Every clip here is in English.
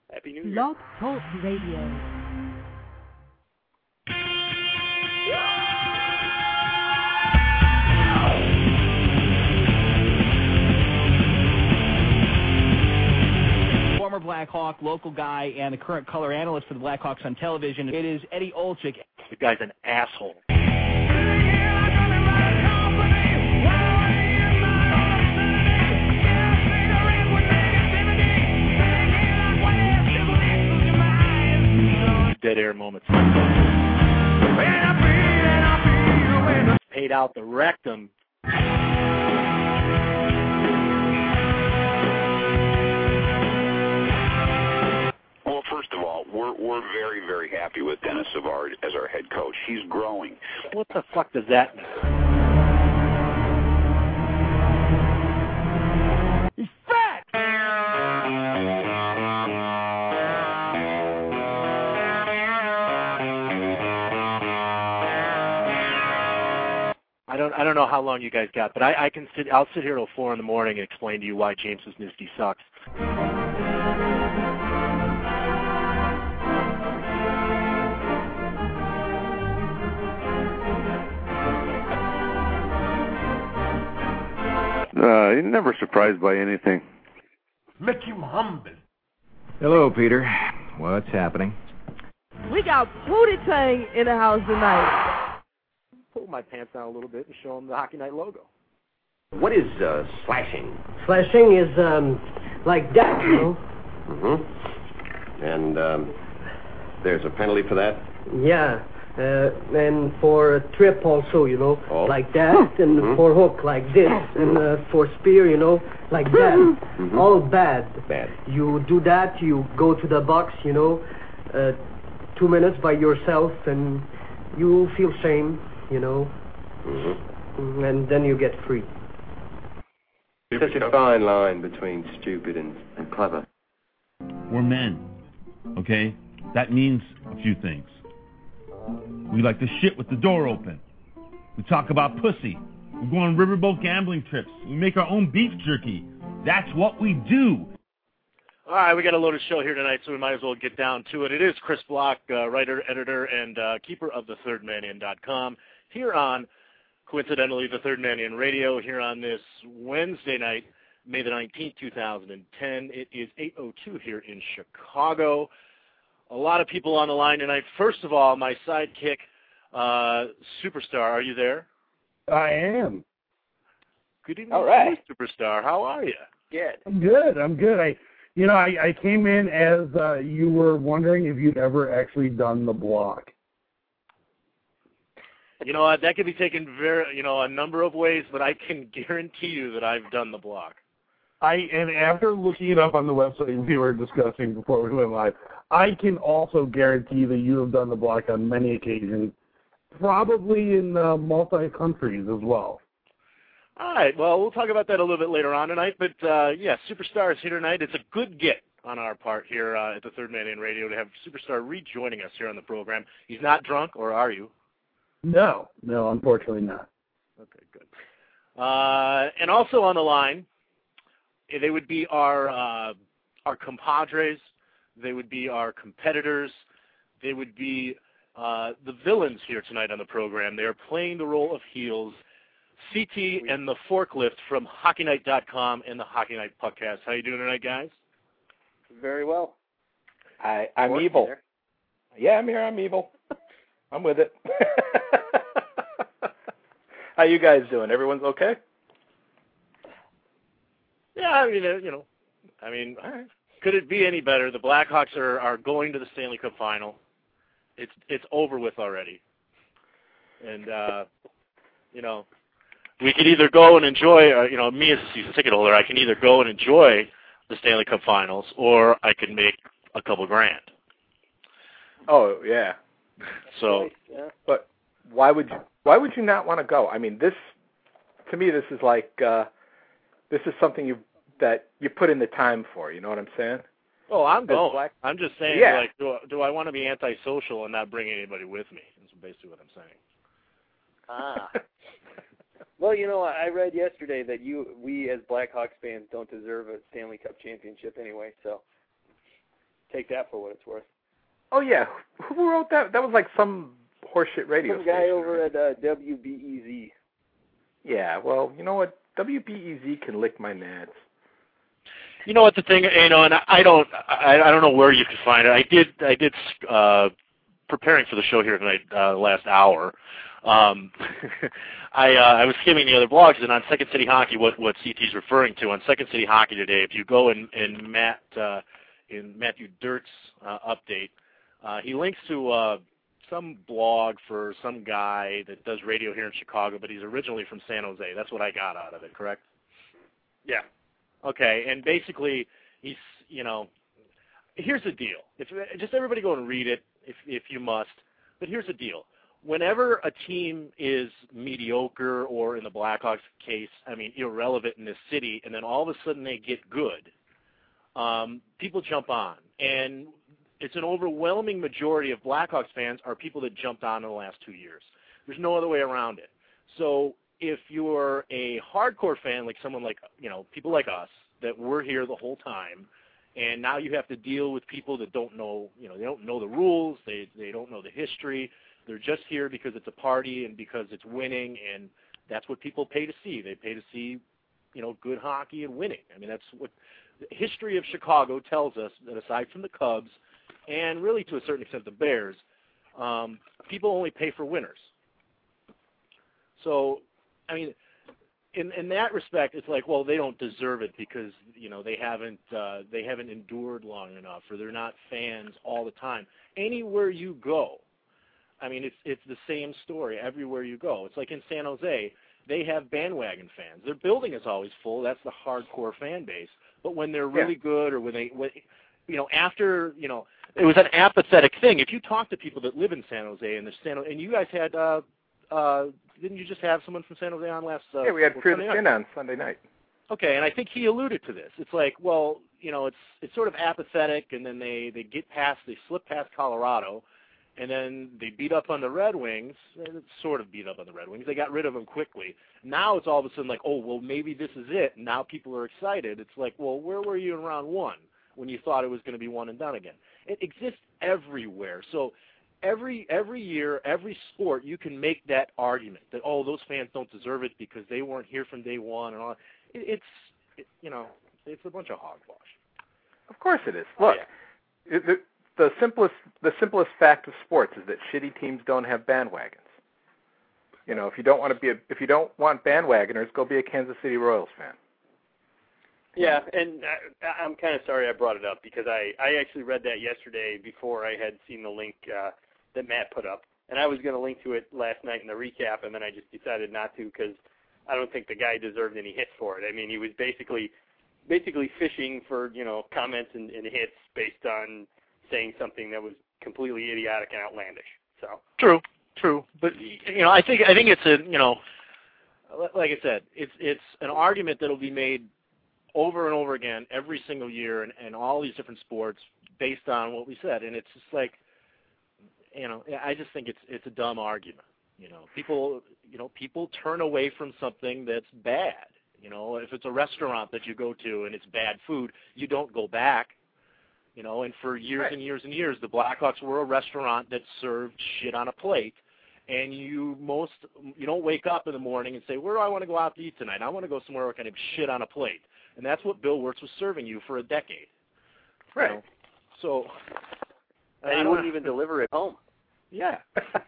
Happy New Year. Blog Talk Radio. Former Blackhawk, local guy, and the current color analyst for the Blackhawks on television. It is Eddie Olczyk. The guy's an asshole. Dead air moments. Paid out the rectum. Well, first of all, we're very, very happy with Dennis Savard as our head coach. He's growing. What the fuck does that mean? He's fat! I don't know how long you guys got, but I'll sit here till 4 in the morning and explain to you why James Wisniewski sucks. You're never surprised by anything. Make him humble. Hello, Peter. What's happening? We got Pootie Tang in the house tonight. Pull my pants down a little bit and show them the Hockey Night logo. What is slashing? Slashing is like that, you know. Mm-hmm. And there's a penalty for that? Yeah. And for a trip also, you know, like that, and for hook like this, and for spear, you know, like that. Mm-hmm. All bad. Bad. You do that, you go to the box, you know, 2 minutes by yourself, and you feel shame, you know, and then you get free. Such a fine line between stupid and clever. We're men, okay? That means a few things. We like to shit with the door open. We talk about pussy. We go on riverboat gambling trips. We make our own beef jerky. That's what we do. All right, we got a loaded show here tonight, so we might as well get down to it. It is Chris Block, writer, editor, and keeper of thethirdmanin.com, here on, coincidentally, The Third Man In Radio, here on this Wednesday night, May the 19th, 2010. It is 8:02 here in Chicago. A lot of people on the line tonight. First of all, my sidekick, Superstar, are you there? I am. Good evening, All right. Superstar. How are you? Good. I'm good. I came in as you were wondering if you'd ever actually done the block. You know what? That could be taken a number of ways, but I can guarantee you that I've done the block. And after looking it up on the website we were discussing before we went live, I can also guarantee that you have done the block on many occasions, probably in multi-countries as well. All right. Well, we'll talk about that a little bit later on tonight. But, yeah, Superstar is here tonight. It's a good get on our part here at the Third Man In Radio to have Superstar rejoining us here on the program. He's not drunk, or are you? No, unfortunately not. Okay, good. And also on the line, they would be our compadres. They would be our competitors. They would be the villains here tonight on the program. They are playing the role of heels. CT and the Forklift from HockeyNight.com and the Hockey Night Podcast. How you doing tonight, guys? Very well. I'm evil. There. Yeah, I'm here. I'm evil. I'm with it. How you guys doing? Everyone's okay? Yeah, I mean, all right. Could it be any better? The Blackhawks are going to the Stanley Cup Final. It's over with already, and we could either go and enjoy. Me as a season ticket holder, I can either go and enjoy the Stanley Cup Finals, or I can make a couple grand. Oh yeah. So, but why would you not want to go? I mean, this is like this is something that you put in the time for. You know what I'm saying? Oh, I'm going. I'm just saying, like, do I want to be antisocial and not bring anybody with me? That's basically what I'm saying. Ah. Well, I read yesterday that we as Blackhawks fans don't deserve a Stanley Cup championship anyway, so take that for what it's worth. Oh yeah, who wrote that? That was like some horseshit radio Some guy station, over right? at WBEZ. Yeah, well, you know what? WBEZ can lick my nads. You know what the thing, and I don't know where you could find it. I did preparing for the show here tonight, last hour. I was skimming the other blogs, and on Second City Hockey, what CT's referring to on Second City Hockey today, if you go in Matthew Dirt's update, he links to some blog for some guy that does radio here in Chicago, but he's originally from San Jose. That's what I got out of it, correct? Yeah. Okay, and basically, he's, here's the deal. Just everybody go and read it if you must, but here's the deal. Whenever a team is mediocre, or in the Blackhawks case, irrelevant in this city, and then all of a sudden they get good, people jump on. And it's an overwhelming majority of Blackhawks fans are people that jumped on in the last 2 years. There's no other way around it. So if you're a hardcore fan, like someone like, people like us, that were here the whole time, and now you have to deal with people that don't know, they don't know the rules, they don't know the history, they're just here because it's a party and because it's winning, and that's what people pay to see. They pay to see, good hockey and winning. That's what the history of Chicago tells us, that aside from the Cubs, and really to a certain extent the Bears, people only pay for winners. So, in that respect, it's like, well, they don't deserve it because they haven't endured long enough, or they're not fans all the time. Anywhere you go, it's the same story everywhere you go. It's like in San Jose, they have bandwagon fans. Their building is always full. That's the hardcore fan base. But when they're really good, or after it was an apathetic thing. If you talk to people that live in San Jose, and you guys had. Didn't you just have someone from San Jose on last? Yeah, we had Fear the Fin on Sunday night. Okay, and I think he alluded to this. It's like, well, it's sort of apathetic, and then they slip past Colorado, and then they beat up on the Red Wings. Sort of beat up on the Red Wings. They got rid of them quickly. Now it's all of a sudden like, oh, well, maybe this is it. And now people are excited. It's like, well, where were you in round one when you thought it was going to be one and done again? It exists everywhere. So every year, every sport, you can make that argument that, oh, those fans don't deserve it because they weren't here from day one and all. It's a bunch of hogwash. Of course it is. Look, the simplest fact of sports is that shitty teams don't have bandwagons. If you don't want bandwagoners, go be a Kansas City Royals fan. Yeah, and I'm kind of sorry I brought it up because I actually read that yesterday before I had seen the link that Matt put up. And I was going to link to it last night in the recap, and then I just decided not to because I don't think the guy deserved any hits for it. He was basically fishing for, comments and hits based on saying something that was completely idiotic and outlandish. So True. But, I think it's like I said, it's an argument that'll be made over and over again every single year in all these different sports based on what we said. And it's just like, I just think it's a dumb argument. People turn away from something that's bad. If it's a restaurant that you go to and it's bad food, you don't go back. And for years and years and years, the Blackhawks were a restaurant that served shit on a plate. And you don't wake up in the morning and say, where do I want to go out to eat tonight? I want to go somewhere where I can have shit on a plate. And that's what Bill Wirtz was serving you for a decade. Right. So. And he wouldn't even deliver it home. Yeah.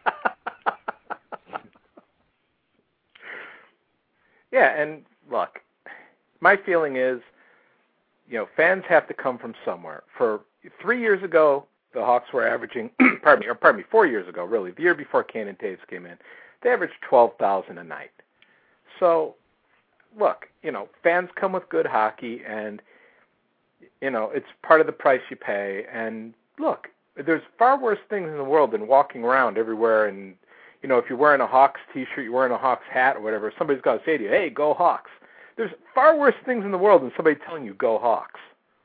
Yeah, and look, my feeling is, fans have to come from somewhere. For 3 years ago, the Hawks were averaging, 4 years ago, really, the year before Cannon Taves came in, they averaged 12,000 a night. So, look, fans come with good hockey, and, it's part of the price you pay. And look, there's far worse things in the world than walking around everywhere and, if you're wearing a Hawks T-shirt, you're wearing a Hawks hat or whatever, somebody's got to say to you, hey, go Hawks. There's far worse things in the world than somebody telling you, go Hawks.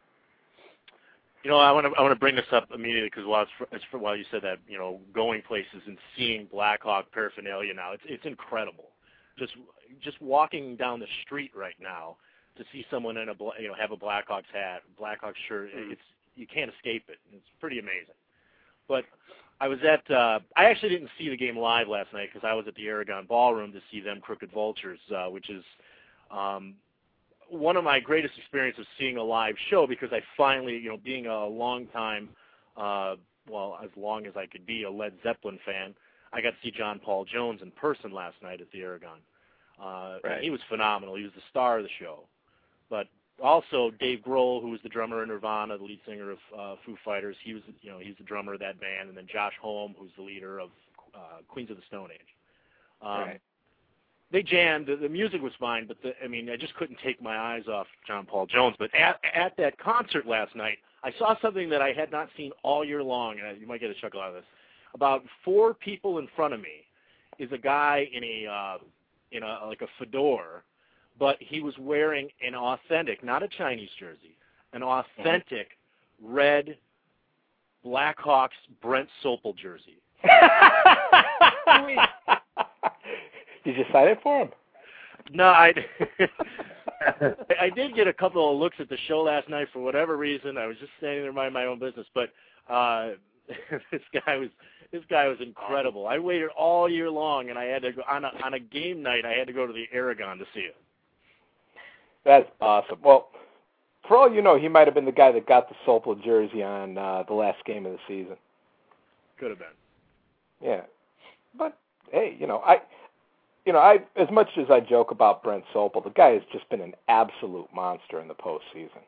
I want to bring this up immediately because while you said that, going places and seeing Blackhawk paraphernalia now, it's incredible. Just walking down the street right now to see someone in have a Blackhawks hat, Blackhawks shirt, you can't escape it. It's pretty amazing. But I was at I actually didn't see the game live last night because I was at the Aragon Ballroom to see them Crooked Vultures, which is one of my greatest experiences seeing a live show, because I finally, being a long time, well, as long as I could be a Led Zeppelin fan, I got to see John Paul Jones in person last night at the Aragon. Right. And he was phenomenal. He was the star of the show. But also Dave Grohl, who was the drummer in Nirvana, the lead singer of Foo Fighters, he was, he's the drummer of that band, and then Josh Homme, who's the leader of Queens of the Stone Age. Right. They jammed. The music was fine, but I just couldn't take my eyes off John Paul Jones. But at that concert last night, I saw something that I had not seen all year long, and you might get a chuckle out of this. About 4 people in front of me is a guy in a like a fedora, but he was wearing an authentic, not a Chinese jersey, an authentic red Blackhawks Brent Sopel jersey. Did you sign it for him? No, I did get a couple of looks at the show last night for whatever reason. I was just standing there minding my own business, but this guy was incredible. I waited all year long, and I had to go on a game night. I had to go to the Aragon to see it. That's awesome. Well, for all you know, he might have been the guy that got the Sopel jersey on the last game of the season. Could have been. Yeah, but hey, I as much as I joke about Brent Sopel, the guy has just been an absolute monster in the postseason.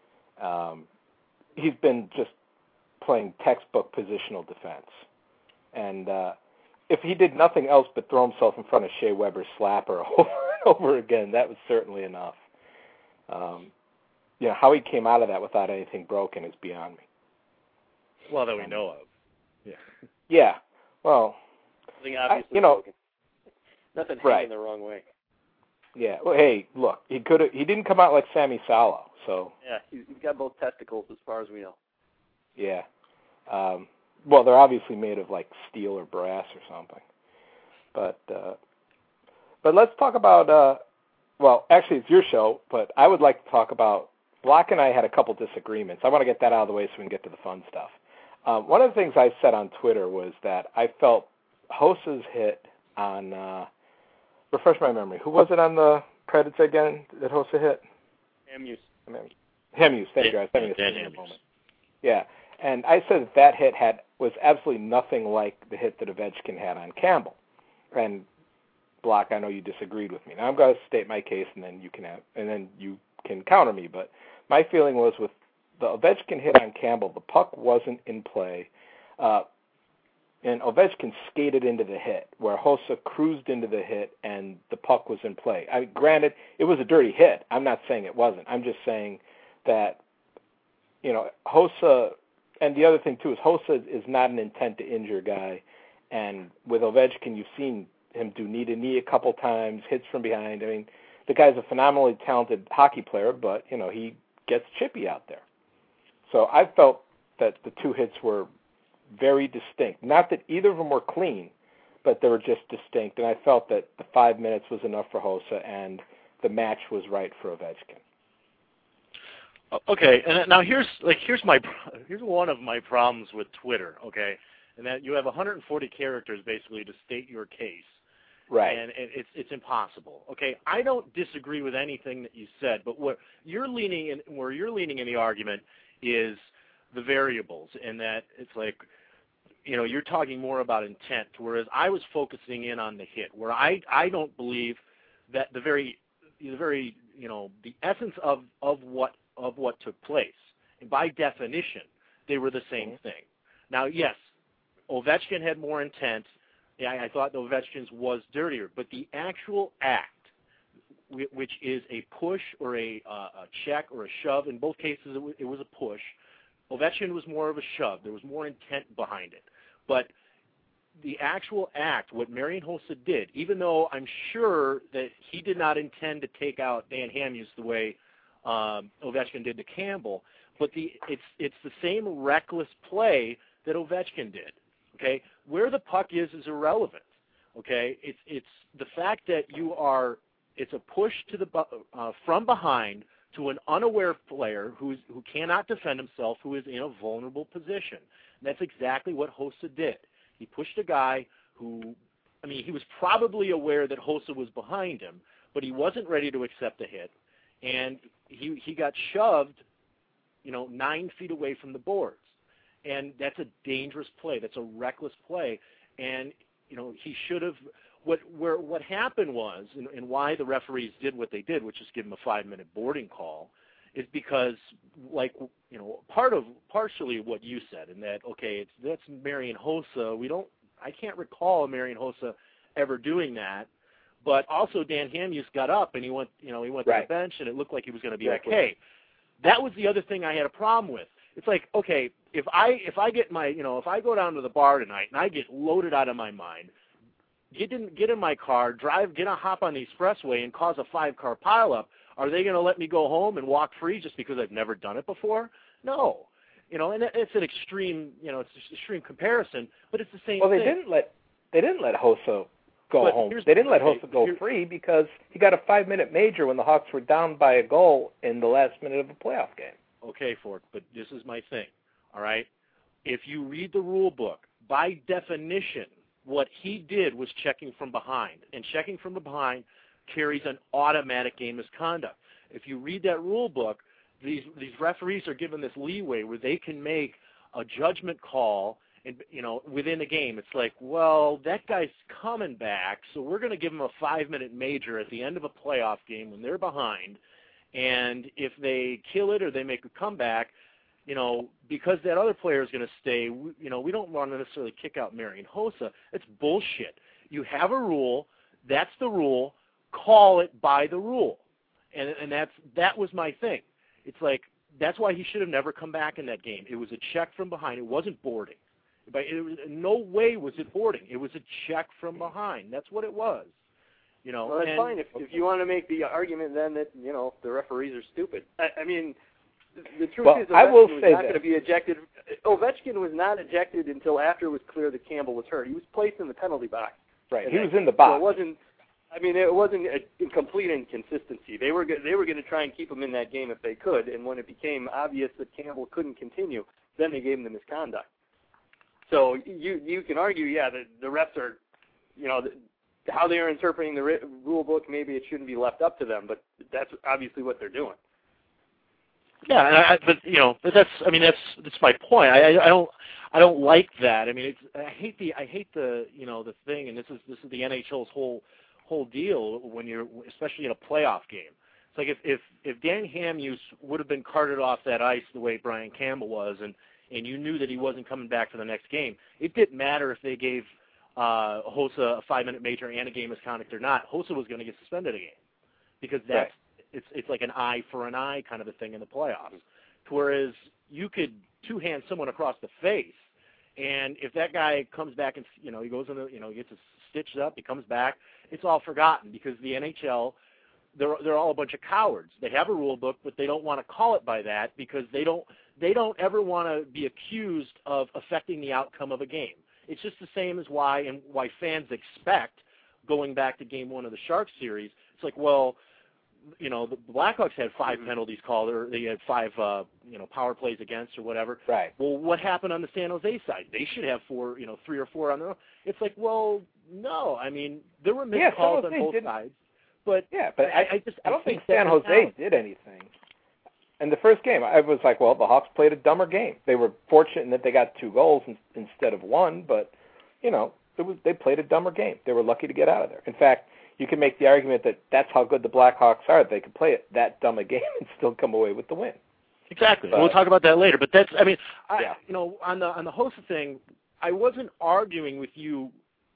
He's been just playing textbook positional defense, and if he did nothing else but throw himself in front of Shea Weber's slapper over and over again, that was certainly enough. How he came out of that without anything broken is beyond me. Well, that we know of. Yeah. Yeah. Well, obviously broken. Nothing hanging the wrong way. Yeah. Well, hey, look, he didn't come out like Sammy Salo, so. Yeah, he's got both testicles as far as we know. Yeah. Well, they're obviously made of like steel or brass or something. But let's talk about. Well, actually, it's your show, but I would like to talk about. Block and I had a couple disagreements. I want to get that out of the way so we can get to the fun stuff. One of the things I said on Twitter was that I felt Hosa's hit on. Refresh my memory. Who was it on the credits again that Hosa hit? Hamuse. Hamuse. Thank you. I was having a thinking moment. Yeah, and I said that hit was absolutely nothing like the hit that Ovechkin had on Campbell. And Block, I know you disagreed with me. Now I'm going to state my case, and then you can counter me. But my feeling was with the Ovechkin hit on Campbell, the puck wasn't in play. And Ovechkin skated into the hit, where Hosa cruised into the hit, and the puck was in play. Granted, it was a dirty hit. I'm not saying it wasn't. I'm just saying that, Hosa, and the other thing, too, is Hosa is not an intent-to-injure guy. And with Ovechkin, you've seen him do knee-to-knee a couple times, hits from behind. I mean, the guy's a phenomenally talented hockey player, but, he gets chippy out there. So I felt that the two hits were very distinct. Not that either of them were clean, but they were just distinct. And I felt that the 5 minutes was enough for Hosa, and the match was right for Ovechkin. Okay, and now here's one of my problems with Twitter. Okay, and that you have 140 characters basically to state your case. Right. And it's impossible. Okay, I don't disagree with anything that you said, but where you're leaning in the argument is the variables, and that it's like, you're talking more about intent, whereas I was focusing in on the hit, where I don't believe that the essence of what took place, and by definition, they were the same thing. Now, yes, Ovechkin had more intent. Yeah, I thought the Ovechkin's was dirtier, but the actual act, which is a push or a check or a shove, in both cases it was a push. Ovechkin was more of a shove. There was more intent behind it. But the actual act, what Marian Hossa did, even though I'm sure that he did not intend to take out Dan Hamhuis the way Ovechkin did to Campbell, but it's the same reckless play that Ovechkin did. Okay, where the puck is irrelevant. Okay, it's the fact that it's a push to the from behind to an unaware player who cannot defend himself, who is in a vulnerable position. And that's exactly what Hossa did. He pushed a guy who, I mean, he was probably aware that Hossa was behind him, but he wasn't ready to accept a hit, and he got shoved, 9 feet away from the boards. And that's a dangerous play. That's a reckless play. And, he should have – what happened was, and why the referees did what they did, which is give him a 5-minute boarding call, is because, partially what you said, in that, okay, that's Marian Hossa. I can't recall Marian Hossa ever doing that. But also Dan Hamhuis got up and he went to the bench, and it looked like he was going to be okay. That was the other thing I had a problem with. It's like, okay, if I get my, if I go down to the bar tonight and I get loaded out of my mind, get in my car, hop on the expressway and cause a 5-car pileup, are they going to let me go home and walk free just because I've never done it before? No. And it's an extreme, it's an extreme comparison, but it's the same thing. Well, they didn't let Hossa go home. They didn't let Hossa go free because he got a 5-minute major when the Hawks were down by a goal in the last minute of a playoff game. Okay, Fork, but this is my thing, all right? If you read the rule book, by definition, what he did was checking from behind, and checking from behind carries an automatic game misconduct. If you read that rule book, these referees are given this leeway where they can make a judgment call and, within a game. It's like, well, that guy's coming back, so we're going to give him a 5-minute major at the end of a playoff game when they're behind, and if they kill it or they make a comeback, because that other player is going to stay, we don't want to necessarily kick out Marian Hossa. It's bullshit. You have a rule. That's the rule. Call it by the rule. And that was my thing. It's like, that's why he should have never come back in that game. It was a check from behind. It wasn't boarding. But no way was it boarding. It was a check from behind. That's what it was. Well, that's fine if you want to make the argument then that the referees are stupid. I mean, the truth is Ovechkin was not going to be ejected. Ovechkin was not ejected until after it was clear that Campbell was hurt. He was placed in the penalty box. Right, he was in the box. So it wasn't a complete inconsistency. They were going to try and keep him in that game if they could, and when it became obvious that Campbell couldn't continue, then they gave him the misconduct. So you can argue, that the refs are, how they are interpreting the rule book, maybe it shouldn't be left up to them, but that's obviously what they're doing. Yeah, but that's my point. I don't like that. I mean, I hate the the thing, and this is the NHL's whole deal when you're, especially in a playoff game. It's like if Dan Hamhuis would have been carted off that ice the way Brian Campbell was, and you knew that he wasn't coming back for the next game, it didn't matter if they gave Hossa a 5-minute major and a game misconduct or not. Hossa was going to get suspended a game because that's it's like an eye for an eye kind of a thing in the playoffs. Whereas you could two-hand someone across the face, and if that guy comes back and he goes in he gets stitched up, he comes back, it's all forgotten because the NHL, they're all a bunch of cowards. They have a rule book, but they don't want to call it by that because they don't ever want to be accused of affecting the outcome of a game. It's just the same as why fans expect, going back to Game 1 of the Sharks series, it's like, well, the Blackhawks had 5 penalties called, or they had 5, power plays against or whatever. Right. Well, what happened on the San Jose side? They should have 4, 3 or 4 on their own. It's like, well, no. I mean, there were missed calls on both sides. But I don't think San Jose did anything. In the first game, I was like, well, the Hawks played a dumber game. They were fortunate in that they got 2 goals instead of 1, but, they played a dumber game. They were lucky to get out of there. In fact, you can make the argument that that's how good the Blackhawks are. They could play it that dumb a game and still come away with the win. Exactly. We'll talk about that later. But that's, on the Hossa thing, I wasn't arguing with you,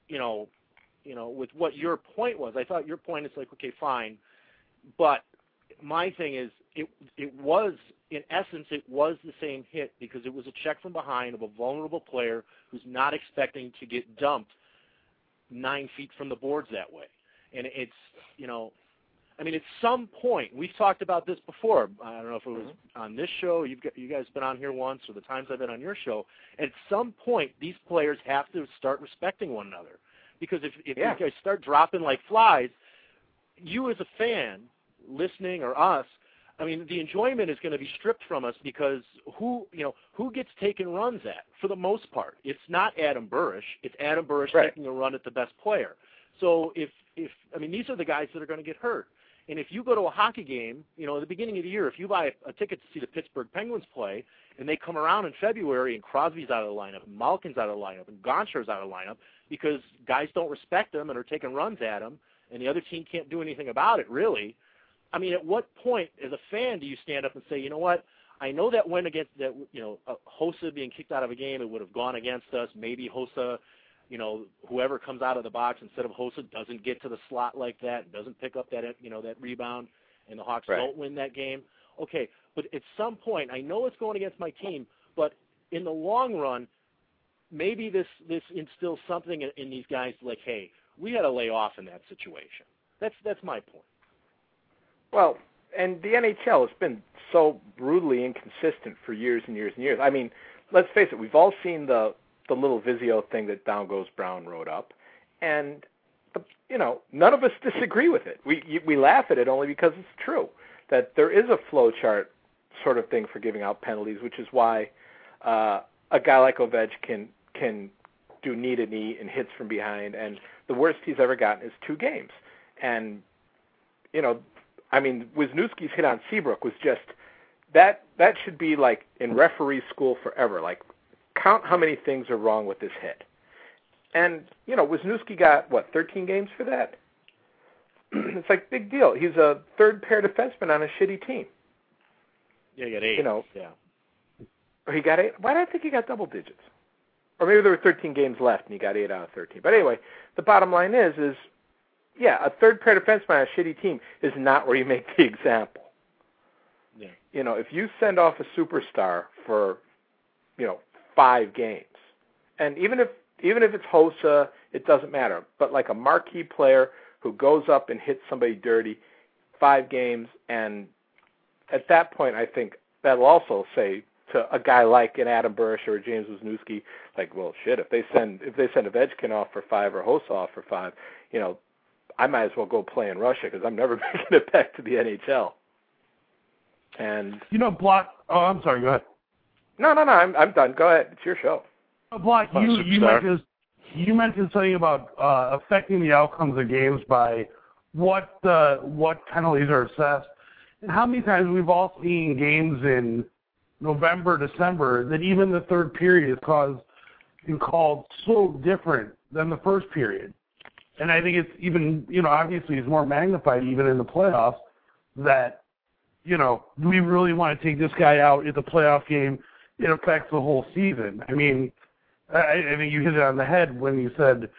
with what your point was. I thought your point is like, okay, fine. But my thing is, it was, in essence, it was the same hit because it was a check from behind of a vulnerable player who's not expecting to get dumped 9 feet from the boards that way. And it's, at some point, we've talked about this before. I don't know if it was on this show, you guys have been on here once, or the times I've been on your show. At some point, these players have to start respecting one another. Because if you guys start dropping like flies, you as a fan, listening, or us, I mean, the enjoyment is going to be stripped from us because who gets taken runs at? For the most part, it's not Adam Burrish. It's Adam Burrish taking a run at the best player. So these are the guys that are going to get hurt. And if you go to a hockey game, at the beginning of the year, if you buy a ticket to see the Pittsburgh Penguins play, and they come around in February and Crosby's out of the lineup, and Malkin's out of the lineup, and Gonchar's out of the lineup because guys don't respect them and are taking runs at them, and the other team can't do anything about it, really. I mean, at what point, as a fan, do you stand up and say, you know what, I know that went against that, Hossa being kicked out of a game, it would have gone against us. Maybe Hossa, whoever comes out of the box instead of Hossa doesn't get to the slot like that, doesn't pick up that, that rebound, and the Hawks don't win that game. Okay, but at some point, I know it's going against my team, but in the long run, maybe this instills something in these guys like, hey, we had to lay off in that situation. That's my point. Well, and the NHL has been so brutally inconsistent for years and years and years. I mean, let's face it, we've all seen the little Vizio thing that Down Goes Brown wrote up, and, none of us disagree with it. We laugh at it only because it's true, that there is a flow chart sort of thing for giving out penalties, which is why a guy like Ovechkin can do knee-to-knee and hits from behind, and the worst he's ever gotten is 2 games. And, Wisniewski's hit on Seabrook was just, that should be like in referee school forever. Like, count how many things are wrong with this hit. And, Wisniewski got, 13 games for that? It's like, big deal. He's a third-pair defenseman on a shitty team. Yeah, he got 8. Yeah. Or he got 8? Why did I think he got double digits? Or maybe there were 13 games left and he got 8 out of 13. But anyway, the bottom line is a third-pair defenseman on a shitty team is not where you make the example. Yeah. If you send off a superstar for, 5 games, and even if it's Hossa, it doesn't matter. But like a marquee player who goes up and hits somebody dirty, 5 games, and at that point, I think that'll also say to a guy like an Adam Burrish or a James Wisniewski, like, well, shit, if they send Ovechkin off for 5 or Hossa off for 5, I might as well go play in Russia because I'm never making it back to the NHL. And Block. Oh, I'm sorry. Go ahead. No. I'm done. Go ahead. It's your show. Block. You mentioned something about affecting the outcomes of games by what penalties are assessed, and how many times we've all seen games in November, December that even the third period is called so different than the first period. And I think it's even, obviously it's more magnified even in the playoffs that, do we really want to take this guy out in the playoff game? It affects the whole season. I mean, I think you hit it on the head when you said,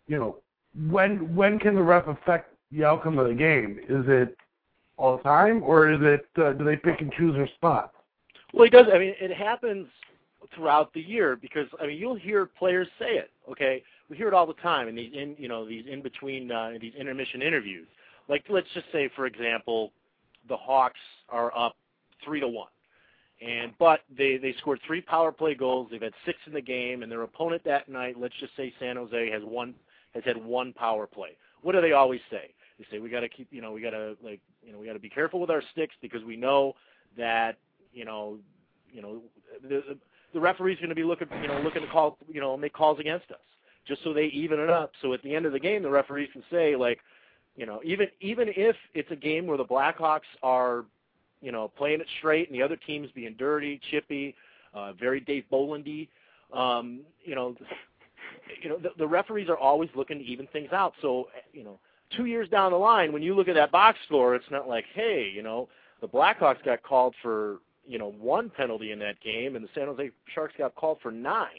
when can the ref affect the outcome of the game? Is it all the time, or is it, do they pick and choose their spots? Well, he does. I mean, it happens throughout the year because, you'll hear players say it, okay? We hear it all the time in these in-between, these intermission interviews. Like, let's just say, for example, the Hawks are up 3-1. But they scored 3 power play goals. They've had 6 in the game, and their opponent that night, let's just say San Jose, has had 1 power play. What do they always say? They say we got to keep, we got to be careful with our sticks because we know that, the referee's going to be looking to call, make calls against us, just so they even it up. So at the end of the game, the referees can say, like, even if it's a game where the Blackhawks are, playing it straight and the other team's being dirty, chippy, very Dave Boland-y, the referees are always looking to even things out. So, 2 years down the line, when you look at that box score, it's not like, hey, the Blackhawks got called for, 1 penalty in that game, and the San Jose Sharks got called for 9.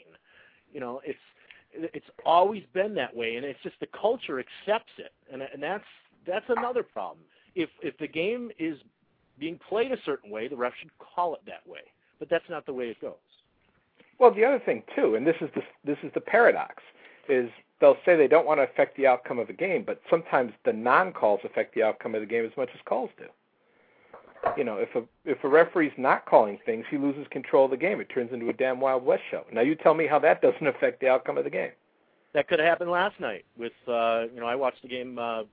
It's always been that way, and it's just the culture accepts it, and that's another problem. If the game is being played a certain way, the ref should call it that way, but that's not the way it goes. Well, the other thing too, and this is the paradox, is they'll say they don't want to affect the outcome of the game, but sometimes the non-calls affect the outcome of the game as much as calls do. If a referee's not calling things, he loses control of the game. It turns into a damn Wild West show. Now you tell me how that doesn't affect the outcome of the game. That could have happened last night with, I watched the game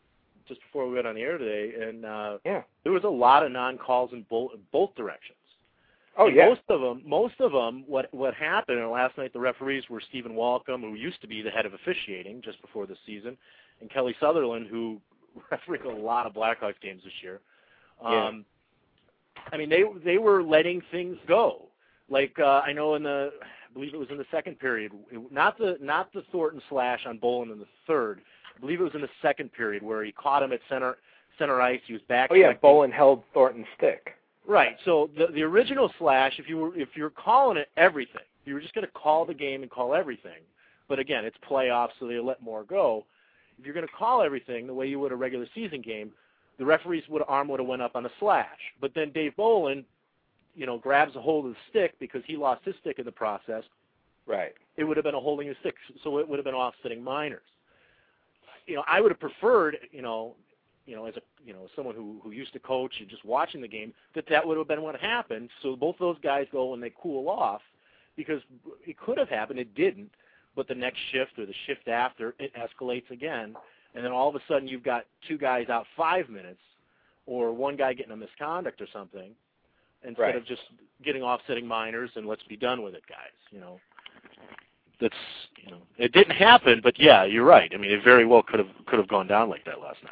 just before we went on the air today, and there was a lot of non-calls in both directions. Oh, and yeah. Most of them, what happened, and last night the referees were Stephen Walcom, who used to be the head of officiating just before the season, and Kelly Sutherland, who refereed a lot of Blackhawks games this year. I mean, they were letting things go. Like I know I believe it was in the second period, not the Thornton slash on Bolin in the third. I believe it was in the second period where he caught him at center ice. He was back. Oh yeah, Bolin held Thornton's stick. Right. So the original slash, if you're calling it everything, you were just going to call the game and call everything. But again, it's playoffs, so they let more go. If you're going to call everything the way you would a regular season game, the referee's arm would have went up on a slash. But then Dave Bolin, grabs a hold of the stick because he lost his stick in the process. Right. It would have been a holding of the stick, so it would have been offsetting minors. I would have preferred, as someone who used to coach and just watching the game, that would have been what happened. So both those guys go and they cool off, because it could have happened. It didn't. But the next shift or the shift after, it escalates again. And then all of a sudden you've got two guys out 5 minutes, or one guy getting a misconduct or something, instead of just getting offsetting minors and let's be done with it, guys. That's it didn't happen, but yeah, you're right. I mean, it very well could have gone down like that last night.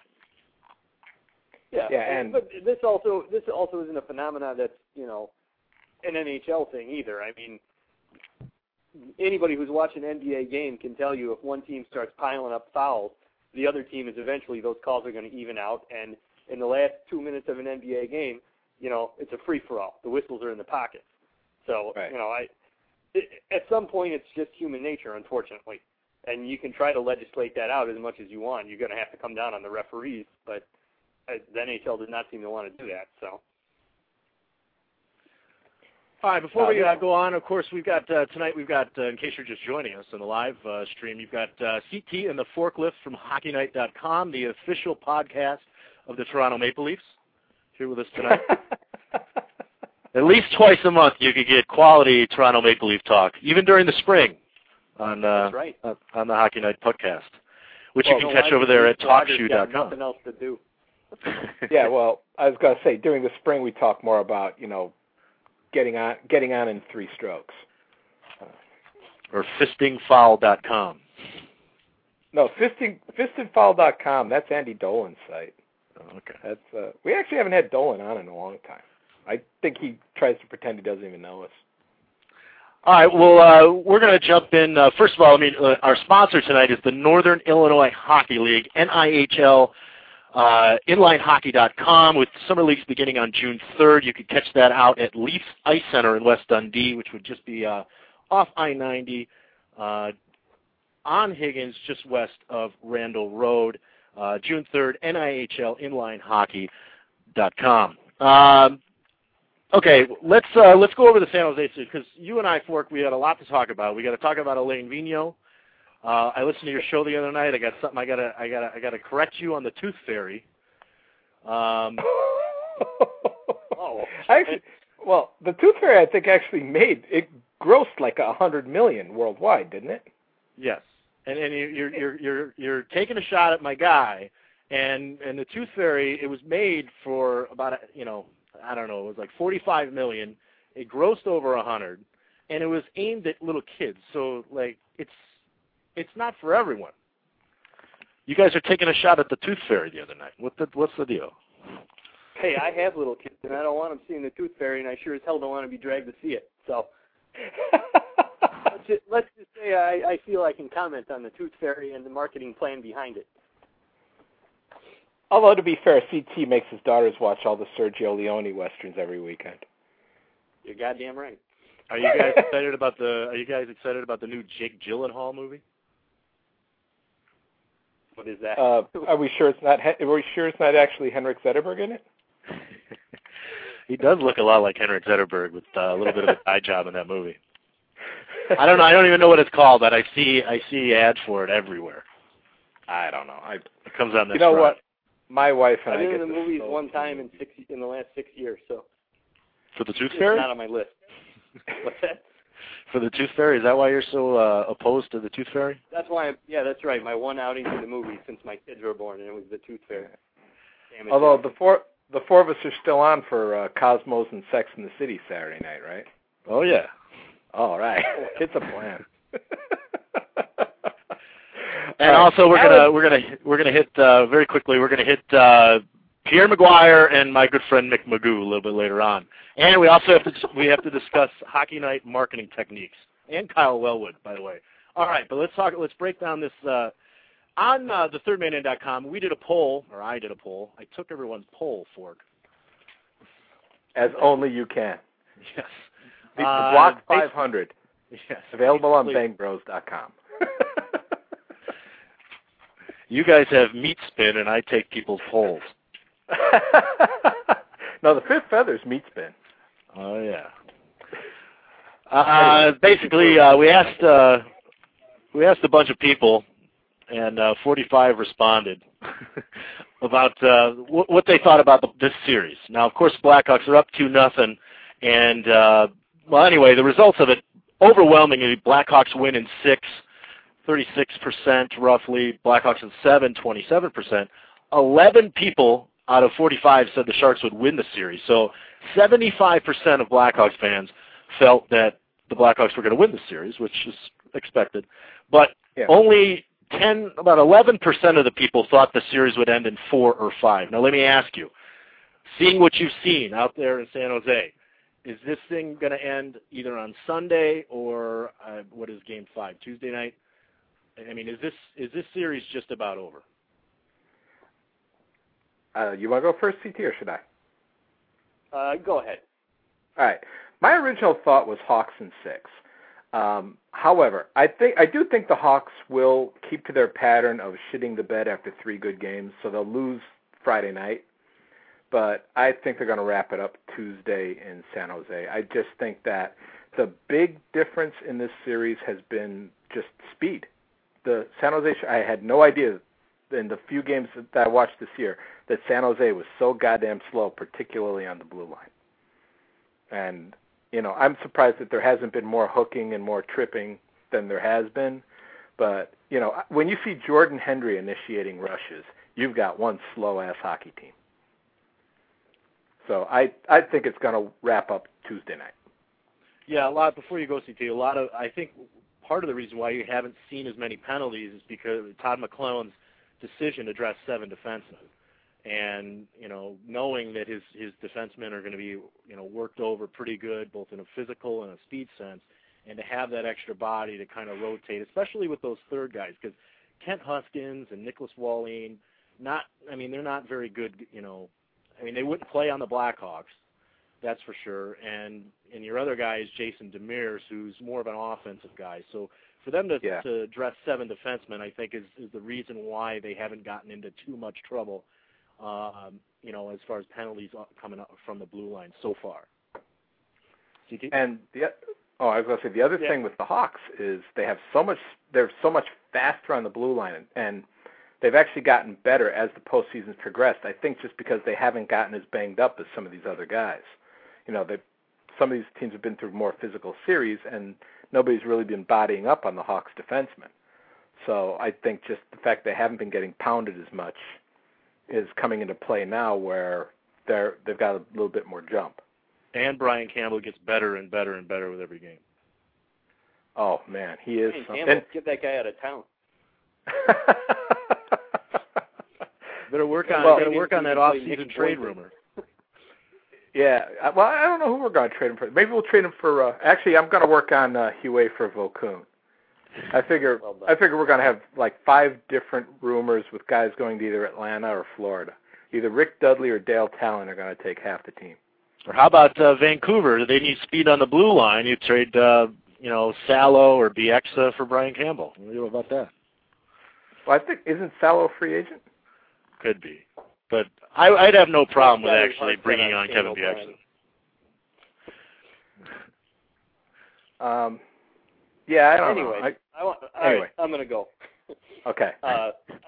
Yeah, but this also isn't a phenomenon that's an NHL thing either. I mean, anybody who's watching an NBA game can tell you if one team starts piling up fouls, the other team is eventually, those calls are going to even out. And in the last 2 minutes of an NBA game, it's a free-for-all. The whistles are in the pockets. So, at some point it's just human nature, unfortunately. And you can try to legislate that out as much as you want. You're going to have to come down on the referees, but the NHL did not seem to want to do that. So. All right, before we go on, of course, we've got tonight, in case you're just joining us on the live stream, you've got CT and the Forklift from HockeyNight.com, the official podcast of the Toronto Maple Leafs, here with us tonight. At least twice a month you could get quality Toronto Maple Leaf talk, even during the spring on the Hockey Night podcast, which you can catch over there at TalkShoe.com. Nothing else to do. Yeah, well, I was going to say, during the spring we talk more about, getting on in 3 strokes. Or fistingfoul.com. No, fistandfoul.com. That's Andy Dolan's site. Oh, okay. That's we actually haven't had Dolan on in a long time. I think he tries to pretend he doesn't even know us. All right, well, we're going to jump in. First of all, our sponsor tonight is the Northern Illinois Hockey League, NIHL, inlinehockey.com, with summer leagues beginning on June 3rd. You can catch that out at Leafs Ice Center in West Dundee, which would just be off I-90 on Higgins, just west of Randall Road. June 3rd, NIHL, inlinehockey.com. Okay, let's go over the San Jose series, because you and I, Fork, we had a lot to talk about. We got to talk about Alain Vigneault. I listened to your show the other night. I got something I gotta correct you on the Tooth Fairy. Actually, well, the Tooth Fairy I think actually grossed like $100 million worldwide, didn't it? Yes, and you're taking a shot at my guy, and the Tooth Fairy, it was made for about I don't know, it was like $45 million. It grossed over $100, and it was aimed at little kids. So like it's not for everyone. You guys are taking a shot at the Tooth Fairy the other night. What's the deal? Hey, I have little kids, and I don't want them seeing the Tooth Fairy, and I sure as hell don't want to be dragged to see it. So let's just say I feel I can comment on the Tooth Fairy and the marketing plan behind it. Although, to be fair, CT makes his daughters watch all the Sergio Leone westerns every weekend. You're goddamn right. Are you guys excited about the new Jake Gyllenhaal movie? What is that? Are we sure it's not actually Henrik Zetterberg in it? He does look a lot like Henrik Zetterberg with a little bit of a eye job in that movie. I don't know. I don't even know what it's called, but I see ads for it everywhere. I don't know. It comes on this. You know what? My wife and I've been I in the movies one time in the last 6 years, so. For the Tooth Fairy? It's not on my list. What's that? For the Tooth Fairy? Is that why you're so opposed to the Tooth Fairy? That's why. That's right. My one outing to the movie since my kids were born, and it was the Tooth Fairy. Damn it, Although the four of us are still on for Cosmos and Sex in the City Saturday night, right? Oh yeah. All right. It's a plan. And also we're gonna hit very quickly. We're gonna hit Pierre Maguire and my good friend Mick Magoo a little bit later on. And we also have to discuss Hockey Night marketing techniques and Kyle Wellwood, by the way. All right, but let's break down this on the thirdmanion.com. We did a poll, or I did a poll. I took everyone's poll, Fork. As only you can. Yes. The Block 500. Yes. Available on bangbros.com. You guys have meat spin, and I take people's polls. No, the Fifth Feather's meat spin. Oh yeah. Basically, we asked a bunch of people, and 45 responded about what they thought about this series. Now, of course, Blackhawks are up 2-0, and well, anyway, the results of it overwhelmingly: Blackhawks win in 6, 36% roughly. Blackhawks in 7, 27%. 11 people out of 45 said the Sharks would win the series. So 75% of Blackhawks fans felt that the Blackhawks were going to win the series, which is expected. But only about 11% of the people thought the series would end in 4 or 5. Now let me ask you, seeing what you've seen out there in San Jose, is this thing going to end either on Sunday or what is Game 5, Tuesday night? I mean, is this series just about over? You want to go first, CT, or should I? Go ahead. All right. My original thought was Hawks in 6. However, I do think the Hawks will keep to their pattern of shitting the bed after 3 good games, so they'll lose Friday night. But I think they're going to wrap it up Tuesday in San Jose. I just think that the big difference in this series has been just speed. The San Jose, I had no idea in the few games that I watched this year that San Jose was so goddamn slow, particularly on the blue line. And, you know, I'm surprised that there hasn't been more hooking and more tripping than there has been. But, you know, when you see Jordan Hendry initiating rushes, you've got one slow-ass hockey team. So I think it's going to wrap up Tuesday night. Yeah, before you go, CT, I think part of the reason why you haven't seen as many penalties is because Todd McClellan's decision to dress 7 defensemen. And, you know, knowing that his defensemen are going to be, you know, worked over pretty good, both in a physical and a speed sense, and to have that extra body to kind of rotate, especially with those third guys, because Kent Huskins and Nicholas Wallin, they're not very good, you know. I mean, they wouldn't play on the Blackhawks, that's for sure. And your other guy is Jason Demers, who's more of an offensive guy. So for them to dress 7 defensemen, I think, is the reason why they haven't gotten into too much trouble, you know, as far as penalties coming up from the blue line so far. CT? And I was going to say the other thing with the Hawks is they're so much faster on the blue line, and they've actually gotten better as the postseason's progressed. I think just because they haven't gotten as banged up as some of these other guys. You know, some of these teams have been through more physical series, and nobody's really been bodying up on the Hawks defensemen. So I think just the fact they haven't been getting pounded as much is coming into play now, where they've got a little bit more jump. And Brian Campbell gets better and better and better with every game. Oh man, he is. Campbell, get that guy out of town. Better work on that off-season trade rumor. Yeah, well, I don't know who we're going to trade him for. Maybe we'll trade him for. Actually, I'm going to work on Huey for Vokoun. I figure we're going to have like 5 different rumors with guys going to either Atlanta or Florida. Either Rick Dudley or Dale Talon are going to take half the team. Or how about Vancouver? They need speed on the blue line. You trade, Salo or Bieksa for Brian Campbell. What do you know about that? Well, I think, isn't Salo a free agent? Could be. But I'd have no problem with actually bringing on Kevin Bieksa. Yeah, I don't know. Anyway, I'm going to go. Okay. I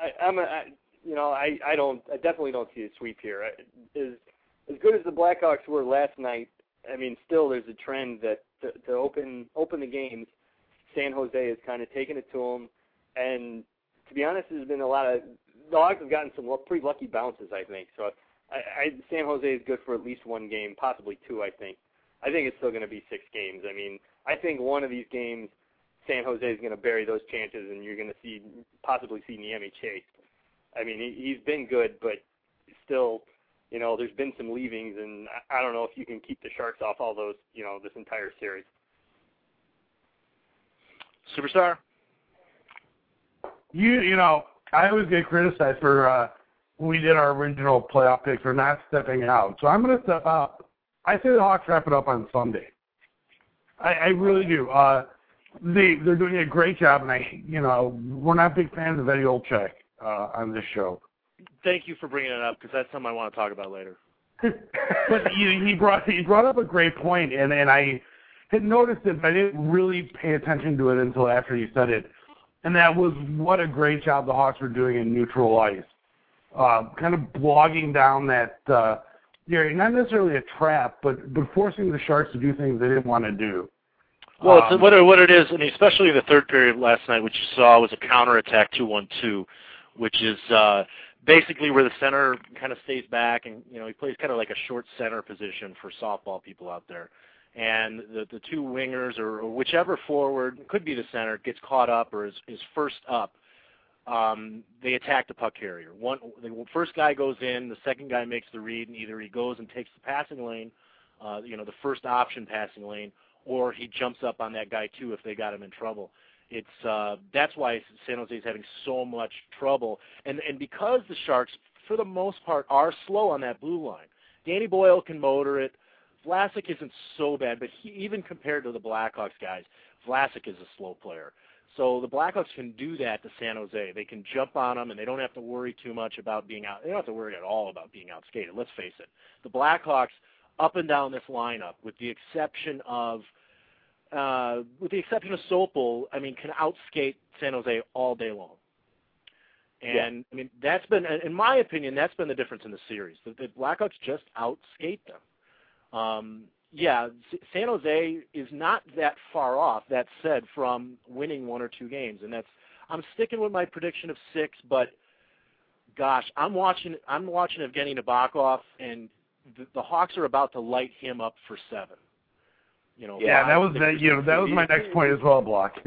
definitely don't see a sweep here. As good as the Blackhawks were last night, I mean, still there's a trend that to open the games, San Jose has kind of taken it to them, and to be honest, there's been the Hawks have gotten some pretty lucky bounces, I think. So San Jose is good for at least one game, possibly two, I think. I think it's still going to be 6 games. I mean, I think one of these games, San Jose is going to bury those chances, and you're going to possibly see Niemi chased. I mean, he's been good, but still, there's been some leavings, and I don't know if you can keep the Sharks off all those, this entire series. Superstar? I always get criticized for when we did our original playoff pick for not stepping out. So I'm going to step out. I say the Hawks wrap it up on Sunday. I really do. They're doing a great job, and we're not big fans of Eddie Olczyk on this show. Thank you for bringing it up because that's something I want to talk about later. But he brought up a great point, and I had noticed it, but I didn't really pay attention to it until after you said it. And that was what a great job the Hawks were doing in neutral ice. Kind of blogging down that, not necessarily a trap, but forcing the Sharks to do things they didn't want to do. Well, what it is, and especially in the third period last night, which you saw was a counterattack 2-1-2, which is basically where the center kind of stays back, and he plays kind of like a short center position for softball people out there. And the two wingers or whichever forward, could be the center, gets caught up or is first up. They attack the puck carrier. The first guy goes in, the second guy makes the read, and either he goes and takes the passing lane, the first option passing lane, or he jumps up on that guy too if they got him in trouble. That's why San Jose is having so much trouble, and because the Sharks, for the most part, are slow on that blue line. Danny Boyle can motor it. Vlasic isn't so bad, but even compared to the Blackhawks guys, Vlasic is a slow player. So the Blackhawks can do that to San Jose. They can jump on them, and they don't have to worry too much about being out. They don't have to worry at all about being outskated. Let's face it. The Blackhawks, up and down this lineup, with the exception of Sopel, can outskate San Jose all day long. And that's been, in my opinion, that's been the difference in the series. The Blackhawks just outskate them. San Jose is not that far off, that said, from winning 1 or 2 games, and I'm sticking with my prediction of 6. But gosh, I'm watching Evgeny Nabokov, and the Hawks are about to light him up for 7. That was my next point as well, Block.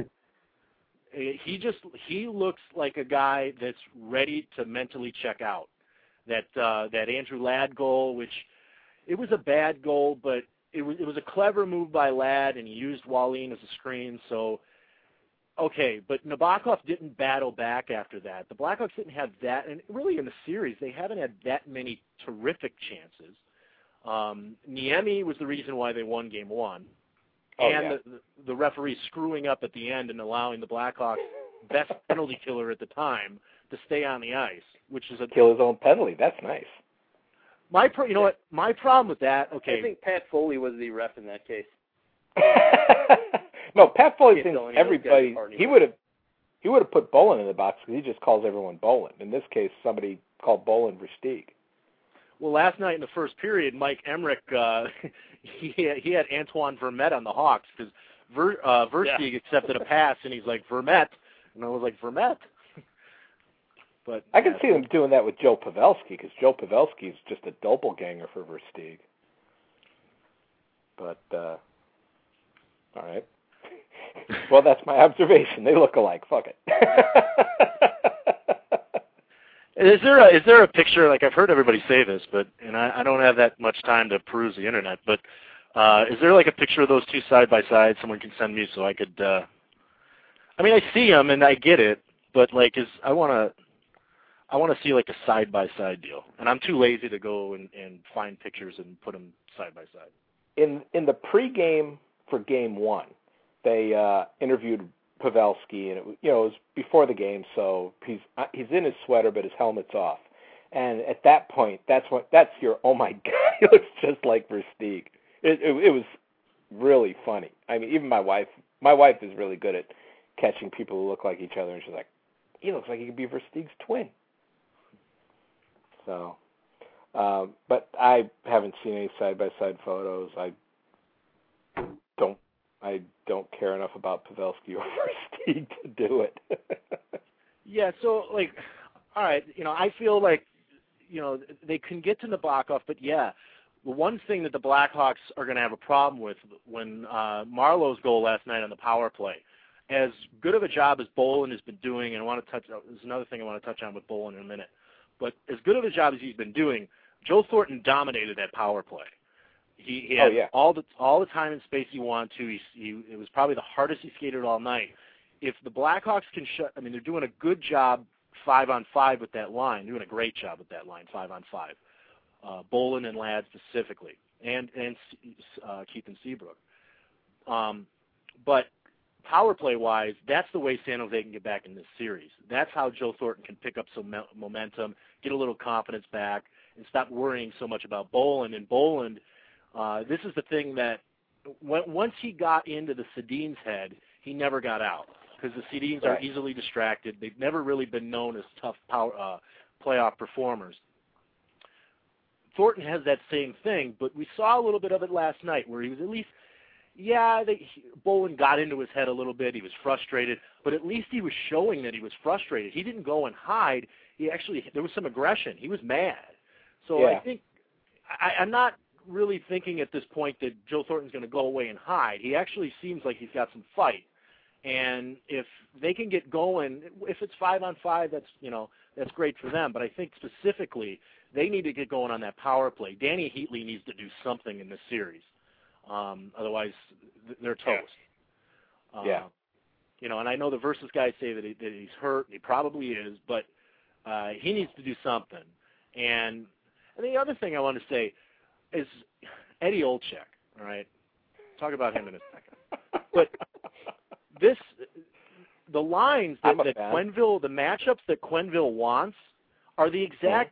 He looks like a guy that's ready to mentally check out. That Andrew Ladd goal, which it was a bad goal, but it was a clever move by Ladd, and he used Wallin as a screen. So, okay, but Nabokov didn't battle back after that. The Blackhawks didn't have that, and really in the series, they haven't had that many terrific chances. Niemi was the reason why they won Game 1. The referee screwing up at the end and allowing the Blackhawks best penalty killer at the time to stay on the ice, which is kill his own penalty. That's nice. My problem with that. Okay, I think Pat Foley was the ref in that case. No, Pat Foley thinks everybody. He would have put Bolin in the box because he just calls everyone Bolin. In this case, somebody called Bolin Versteeg. Well, last night in the first period, Mike Emmerich, he had Antoine Vermette on the Hawks because Versteeg accepted a pass, and he's like, Vermette. And I was like, Vermette? But I can see them doing that with Joe Pavelski because Joe Pavelski is just a doppelganger for Versteeg. But, all right. Well, that's my observation. They look alike. Fuck it. Is there a picture, like I've heard everybody say this, and I don't have that much time to peruse the internet, but is there like a picture of those two side by side someone can send me so I could, I see them and I get it, but like I want to see like a side by side deal, and I'm too lazy to go and find pictures and put them side by side. In the pregame for Game 1, they interviewed Pavelski, and it was before the game, so he's in his sweater, but his helmet's off. And at that point, that's your oh my god, he looks just like Versteeg. It was really funny. Even my wife is really good at catching people who look like each other, and she's like, he looks like he could be Versteeg's twin. So, but I haven't seen any side by side photos. I don't I don't care enough about Pavelski or Versteeg to do it. Yeah, so, like, all right, I feel like, they can get to Nabokov, but yeah, the one thing that the Blackhawks are going to have a problem with when Marlowe's goal last night on the power play, as good of a job as Bolin has been doing, and there's another thing I want to touch on with Bolin in a minute, but as good of a job as he's been doing, Joe Thornton dominated that power play. He had all the time and space he wanted to. It was probably the hardest he skated all night. If the Blackhawks can they're doing a good job 5-on-5 with that line, doing a great job with that line 5-on-5. Bolin and Ladd specifically, and Keith and Seabrook. But power play wise, that's the way San Jose can get back in this series. That's how Joe Thornton can pick up some momentum, get a little confidence back, and stop worrying so much about Bolin. And Bolin, this is the thing that once he got into the Sedin's head, he never got out because the Sedins are easily distracted. They've never really been known as tough playoff performers. Thornton has that same thing, but we saw a little bit of it last night where he was at least, Bolin got into his head a little bit. He was frustrated, but at least he was showing that he was frustrated. He didn't go and hide. There was some aggression. He was mad. So I think I'm not really thinking at this point that Joe Thornton's going to go away and hide. He actually seems like he's got some fight. And if they can get going, if it's 5-on-5, that's great for them. But I think specifically they need to get going on that power play. Danny Heatley needs to do something in this series. Otherwise, they're toast. And I know the Versus guys say that he's hurt. He probably is, but he needs to do something. And the other thing I want to say is Eddie Olczyk, all right? Talk about him in a second. But the lines that Quenneville, the matchups that Quenneville wants are the exact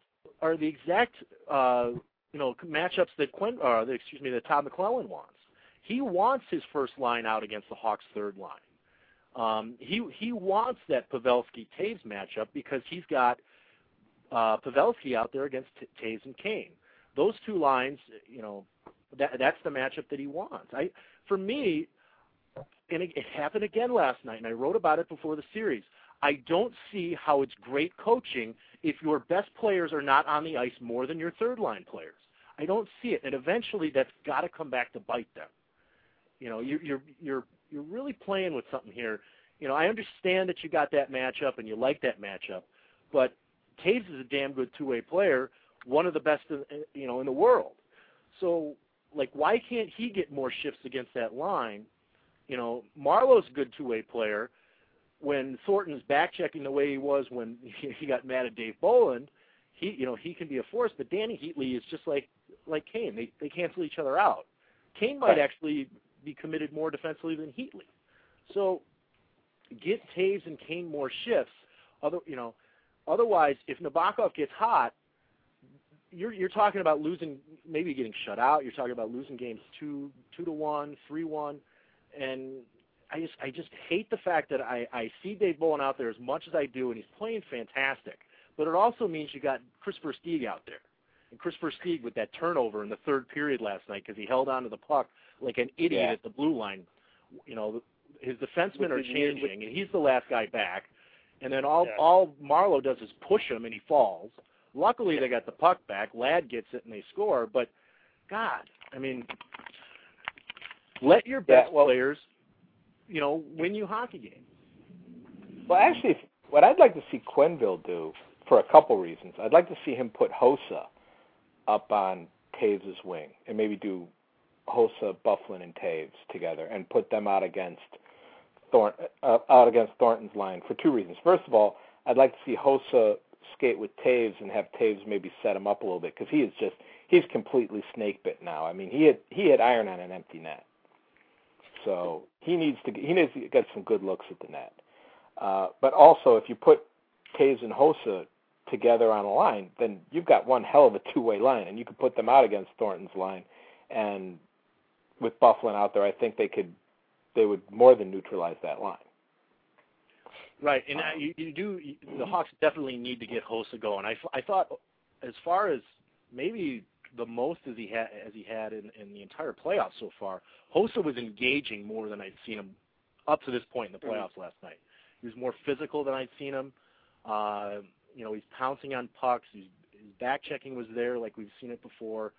matchups that that Todd McClellan wants. He wants his first line out against the Hawks' third line. He wants that Pavelski-Taves matchup because he's got Pavelski out there against Taves and Kane. Those two lines, that's the matchup that he wants. For me, and it happened again last night, and I wrote about it before the series. I don't see how it's great coaching if your best players are not on the ice more than your third-line players. I don't see it, and eventually that's got to come back to bite them. You're really playing with something here. I understand that you got that matchup and you like that matchup, but Taves is a damn good two-way player, one of the best in the world. So, why can't he get more shifts against that line? Marlowe's a good two-way player. When Thornton's back-checking the way he was when he got mad at Dave Bolin, he can be a force. But Danny Heatley is just like Kane. They cancel each other out. Kane might actually be committed more defensively than Heatley. So get Taves and Kane more shifts. Otherwise, if Nabokov gets hot, you're talking about losing, maybe getting shut out. You're talking about losing games 2-1, 3-1, and I just hate the fact that I see Dave Bolin out there as much as I do, and he's playing fantastic. But it also means you got Chris Versteeg out there. And Chris Versteeg with that turnover in the third period last night because he held on to the puck like an idiot at the blue line. His defensemen are changing, and he's the last guy back. And then all Marlowe does is push him, and he falls. Luckily, they got the puck back. Ladd gets it, and they score. But, God, let your best players, win you hockey games. Well, actually, what I'd like to see Quenneville do, for a couple reasons, I'd like to see him put Hossa up on Taves' wing and maybe do Hossa, Byfuglien, and Taves together and put them out against Thornton's line for two reasons. First of all, I'd like to see Hossa skate with Taves and have Taves maybe set him up a little bit because he's completely snake bit now. He had iron on an empty net, so he needs to get some good looks at the net. But also, if you put Taves and Hossa together on a line, then you've got one hell of a two-way line, and you could put them out against Thornton's line. And with Byfuglien out there, I think they would more than neutralize that line. Right, and the Hawks definitely need to get Hossa going. I thought, as far as maybe the most as he had in the entire playoffs so far. Hossa was engaging more than I'd seen him up to this point in the playoffs last night. He was more physical than I'd seen him. He's pouncing on pucks. His back checking was there like we've seen it before.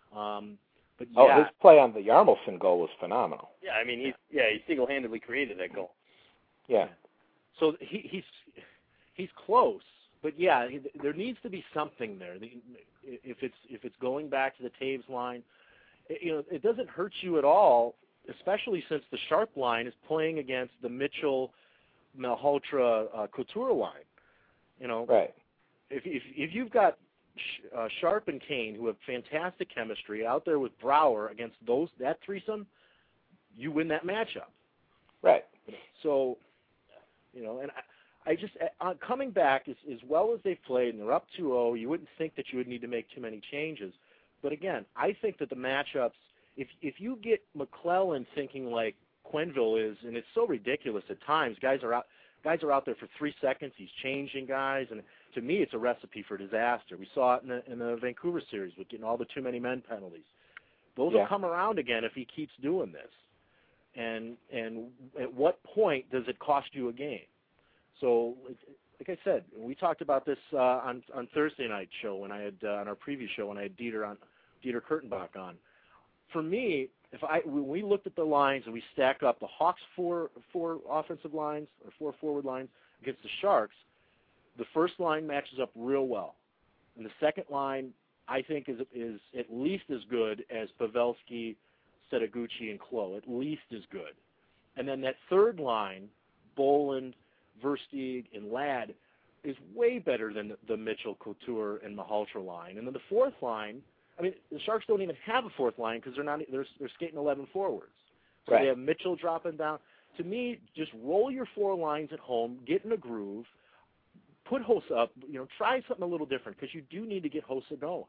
But yeah. His play on the Yarmelson goal was phenomenal. Yeah, I mean, he single-handedly created that goal. Yeah. So he's close, but yeah, there needs to be something there. If it's going back to the Taves line, it doesn't hurt you at all, especially since the Sharp line is playing against the Mitchell, Malhotra, Couture line. Right. If you've got Sharp and Kane, who have fantastic chemistry, out there with Brouwer against that threesome, you win that matchup. Right. So, and I just coming back as well as they've played, and they're up 2-0, you wouldn't think that you would need to make too many changes. But again, I think that the matchups, if you get McClellan thinking like Quenneville is, and it's so ridiculous at times, guys are out there for 3 seconds, he's changing guys, and to me, it's a recipe for disaster. We saw it in the Vancouver series with getting all the too many men penalties. Those will come around again if he keeps doing this. And at what point does it cost you a game? So, like I said, we talked about this on Thursday night show when I had on our preview show when I had Dieter Kurtenbach on. For me, when we looked at the lines and we stack up the Hawks four offensive lines or 4 forward lines against the Sharks, the first line matches up real well, and the second line I think is at least as good as Pavelski, Setoguchi, and Klo, at least as good. And then that third line, Boland, Versteeg, and Ladd, is way better than the Mitchell, Couture, and Malhotra line. And then the fourth line, I mean, the Sharks don't even have a fourth line because they're skating 11 forwards. So They have Mitchell dropping down. To me, just roll your 4 lines at home, get in a groove, put Hossa up, try something a little different because you do need to get Hossa going.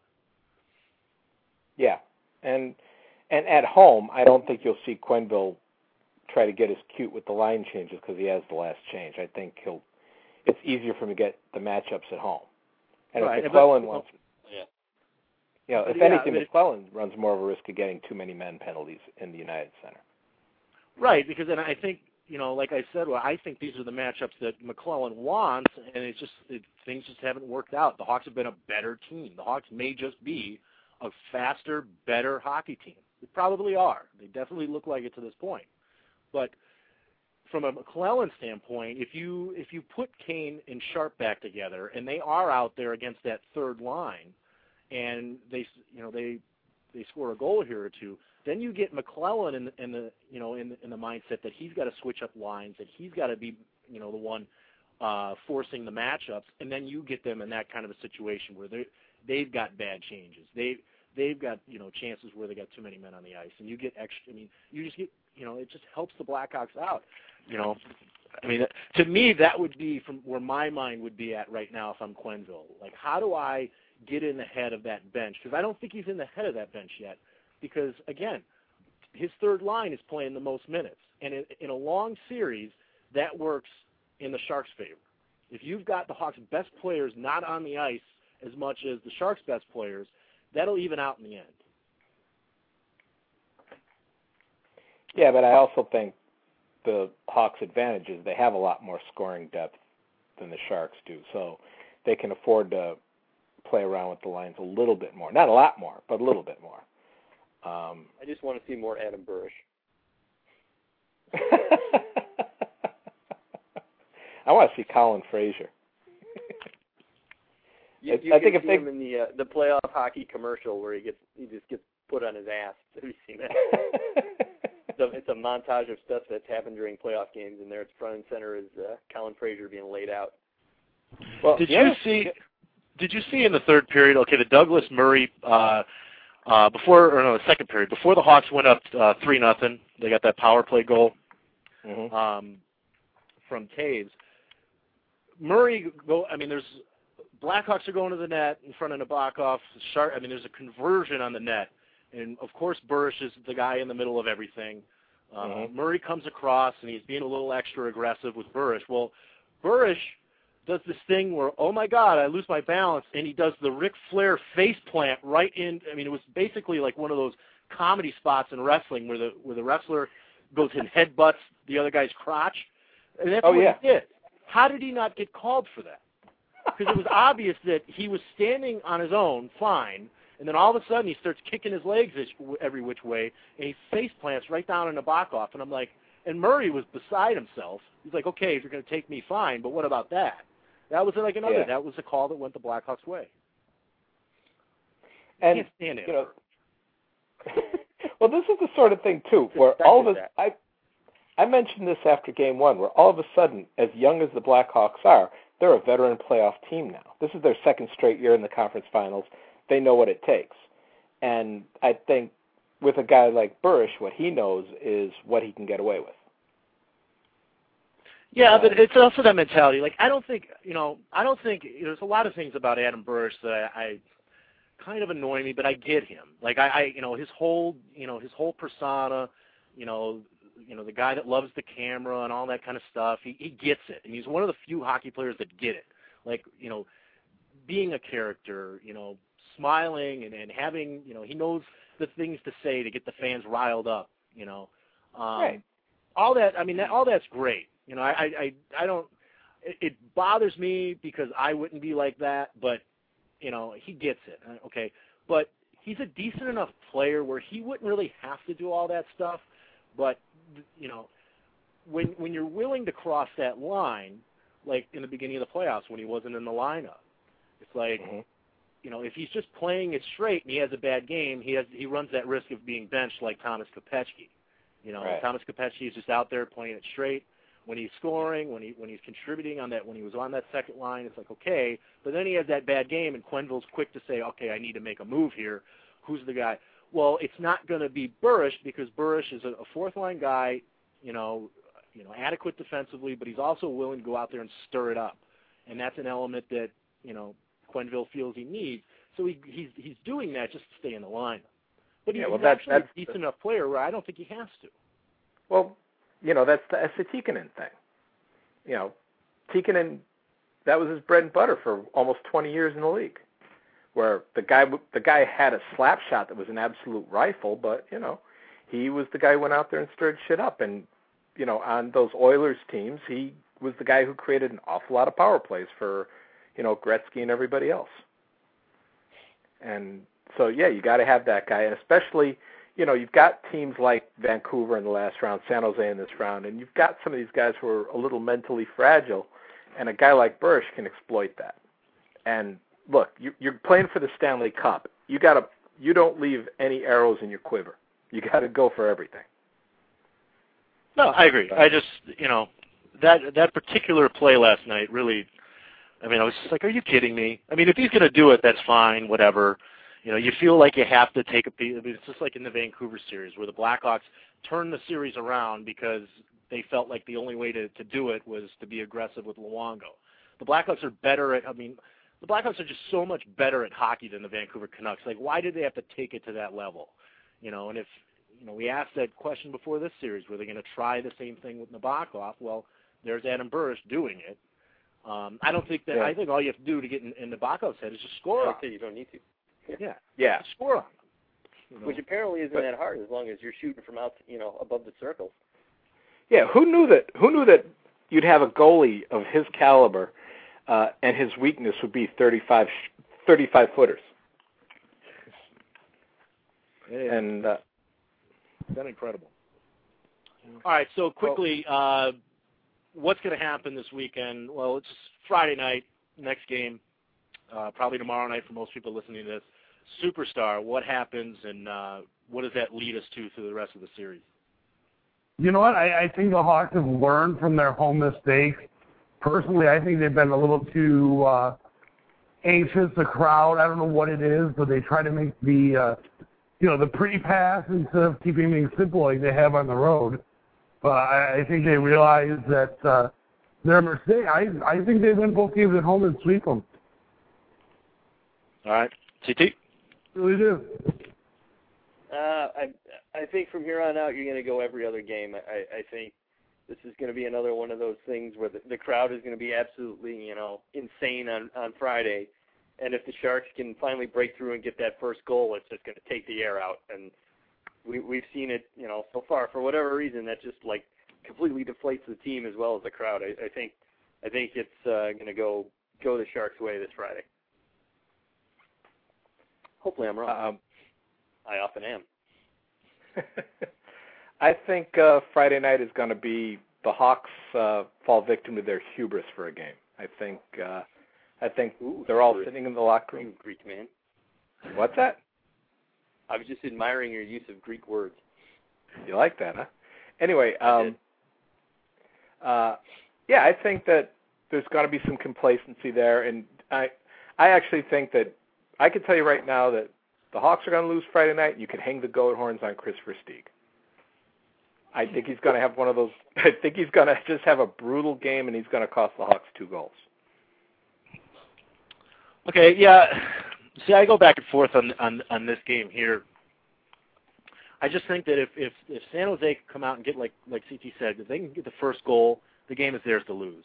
Yeah, and at home, I don't think you'll see Quenneville try to get as cute with the line changes because he has the last change. I think it's easier for him to get the matchups at home. And if McClellan wants, if anything, McClellan runs more of a risk of getting too many men penalties in the United Center. Right, because then I think, like I said, I think these are the matchups that McClellan wants, and things just haven't worked out. The Hawks have been a better team. The Hawks may just be a faster, better hockey team. They probably are. They definitely look like it to this point. But from a McClellan standpoint, if you put Kane and Sharp back together, and they are out there against that third line, and they score a goal here or two, then you get McClellan in the mindset that he's got to switch up lines, that he's got to be the one forcing the matchups, and then you get them in that kind of a situation where they've got bad changes. They've got chances where they got too many men on the ice, and you get extra. I mean, you just get it just helps the Blackhawks out. I mean, to me that would be from where my mind would be at right now if I'm Quenneville. Like, how do I get in the head of that bench? Because I don't think he's in the head of that bench yet. Because again, his third line is playing the most minutes, and in a long series, that works in the Sharks' favor. If you've got the Hawks' best players not on the ice as much as the Sharks' best players, that'll even out in the end. Yeah, but I also think the Hawks' advantage is they have a lot more scoring depth than the Sharks do, so they can afford to play around with the lines a little bit more. Not a lot more, but a little bit more. I just want to see more Adam Burrish. I want to see Colin Fraser. I think if they him in the playoff hockey commercial where he just gets put on his ass. Have you seen that? It's a montage of stuff that's happened during playoff games, and there it's front and center is Colin Fraser being laid out. Well, did you see in the third period? Okay, the Douglas Murray the second period before the Hawks went up 3-0. They got that power play goal from Taves. Murray there's Blackhawks are going to the net in front of Nabokov. There's a conversion on the net. And, of course, Burrish is the guy in the middle of everything. Murray comes across, and he's being a little extra aggressive with Burrish. Well, Burrish does this thing where, oh my God, I lose my balance, and he does the Ric Flair face plant right in. I mean, it was basically like one of those comedy spots in wrestling where the wrestler goes and headbutts the other guy's crotch, and that's what he did. How did he not get called for that? Because it was obvious that he was standing on his own, fine, and then all of a sudden he starts kicking his legs every which way, and he face plants right down in the back off, and I'm like, and Murray was beside himself. He's like, okay, if you're going to take me, fine, but what about that? That was like another. That was a call that went the Blackhawks' way. And can't stand it. Well, this is the sort of thing too, where all of us. I mentioned this after Game 1, where all of a sudden, as young as the Blackhawks are, they're a veteran playoff team now. This is their second straight year in the conference finals. They know what it takes, and I think with a guy like Burrish, what he knows is what he can get away with. Yeah, but it's also that mentality. Like, I don't think there's a lot of things about Adam Burrish that I kind of annoy me, but I get him. Like, his whole persona, the guy that loves the camera and all that kind of stuff, he gets it. And he's one of the few hockey players that get it. Like, being a character, smiling and having, he knows the things to say to get the fans riled up, Right. All that, all that's great. I don't, it bothers me because I wouldn't be like that, but, he gets it, okay? But he's a decent enough player where he wouldn't really have to do all that stuff, but, when you're willing to cross that line, like in the beginning of the playoffs when he wasn't in the lineup, it's like, if he's just playing it straight and he has a bad game, he runs that risk of being benched like Thomas Kopecky. Right. Thomas Kopecky is just out there playing it straight. When he's scoring, when he's contributing when he was on that second line, it's like, okay. But then he has that bad game, and Quenneville's quick to say, okay, I need to make a move here. Who's the guy? Well, it's not going to be Burrish because Burrish is a fourth-line guy, adequate defensively, but he's also willing to go out there and stir it up. And that's an element that, Quenneville feels he needs. So he's doing that just to stay in the lineup. But he's actually a decent enough player where I don't think he has to. Well, that's the Tikkanen thing. Tikkanen, that was his bread and butter for almost 20 years in the league, where the guy had a slap shot that was an absolute rifle, but, he was the guy who went out there and stirred shit up. And, on those Oilers teams, he was the guy who created an awful lot of power plays for, Gretzky and everybody else. And so, you got to have that guy, and especially, you've got teams like Vancouver in the last round, San Jose in this round, and you've got some of these guys who are a little mentally fragile, and a guy like Burrish can exploit that. And look, you're playing for the Stanley Cup. You don't leave any arrows in your quiver. You got to go for everything. No, I agree. I just, that particular play last night really, I was just like, are you kidding me? If he's going to do it, that's fine, whatever. You feel like you have to take a piece. It's just like in the Vancouver series where the Blackhawks turned the series around because they felt like the only way to do it was to be aggressive with Luongo. The Blackhawks are better at, the Blackhawks are just so much better at hockey than the Vancouver Canucks. Like, why did they have to take it to that level? And if, we asked that question before this series, were they going to try the same thing with Nabokov? Well, there's Adam Burrish doing it. I don't think that, I think all you have to do to get in Nabokov's head is just score on him. You don't need to. Yeah. Score on him. Which apparently isn't that hard as long as you're shooting from out, above the circle. Yeah, who knew that you'd have a goalie of his caliber and his weakness would be 35 footers. And it's been incredible. All right, so quickly, what's going to happen this weekend? Well, it's Friday night, next game, probably tomorrow night for most people listening to this. Superstar, what happens and what does that lead us to through the rest of the series? You know what? I think the Hawks have learned from their home mistakes. Personally, I think they've been a little too anxious, the crowd. I don't know what it is, but they try to make the pretty pass instead of keeping things simple like they have on the road. But I think they realize that their mistake. I think they win both games at home and sweep them. All right. CT? Really do. I think from here on out you're going to go every other game. I think this is going to be another one of those things where the crowd is going to be absolutely, insane on Friday. And if the Sharks can finally break through and get that first goal, it's just going to take the air out. And we've seen it, so far. For whatever reason, that just, completely deflates the team as well as the crowd. I think it's going to go the Sharks' way this Friday. Hopefully I'm wrong. I often am. I think Friday night is going to be the Hawks fall victim to their hubris for a game. I think they're all sitting in the locker room. Greek man. What's that? I was just admiring your use of Greek words. You like that, huh? Anyway, I think that there's going to be some complacency there, and I actually think that I can tell you right now that the Hawks are going to lose Friday night, and you can hang the goat horns on Chris Versteeg. I think he's going to have one of those. I think he's going to just have a brutal game, and he's going to cost the Hawks 2 goals. Okay, yeah. See, I go back and forth on this game here. I just think that if San Jose can come out and get, like CT said, if they can get the first goal, the game is theirs to lose.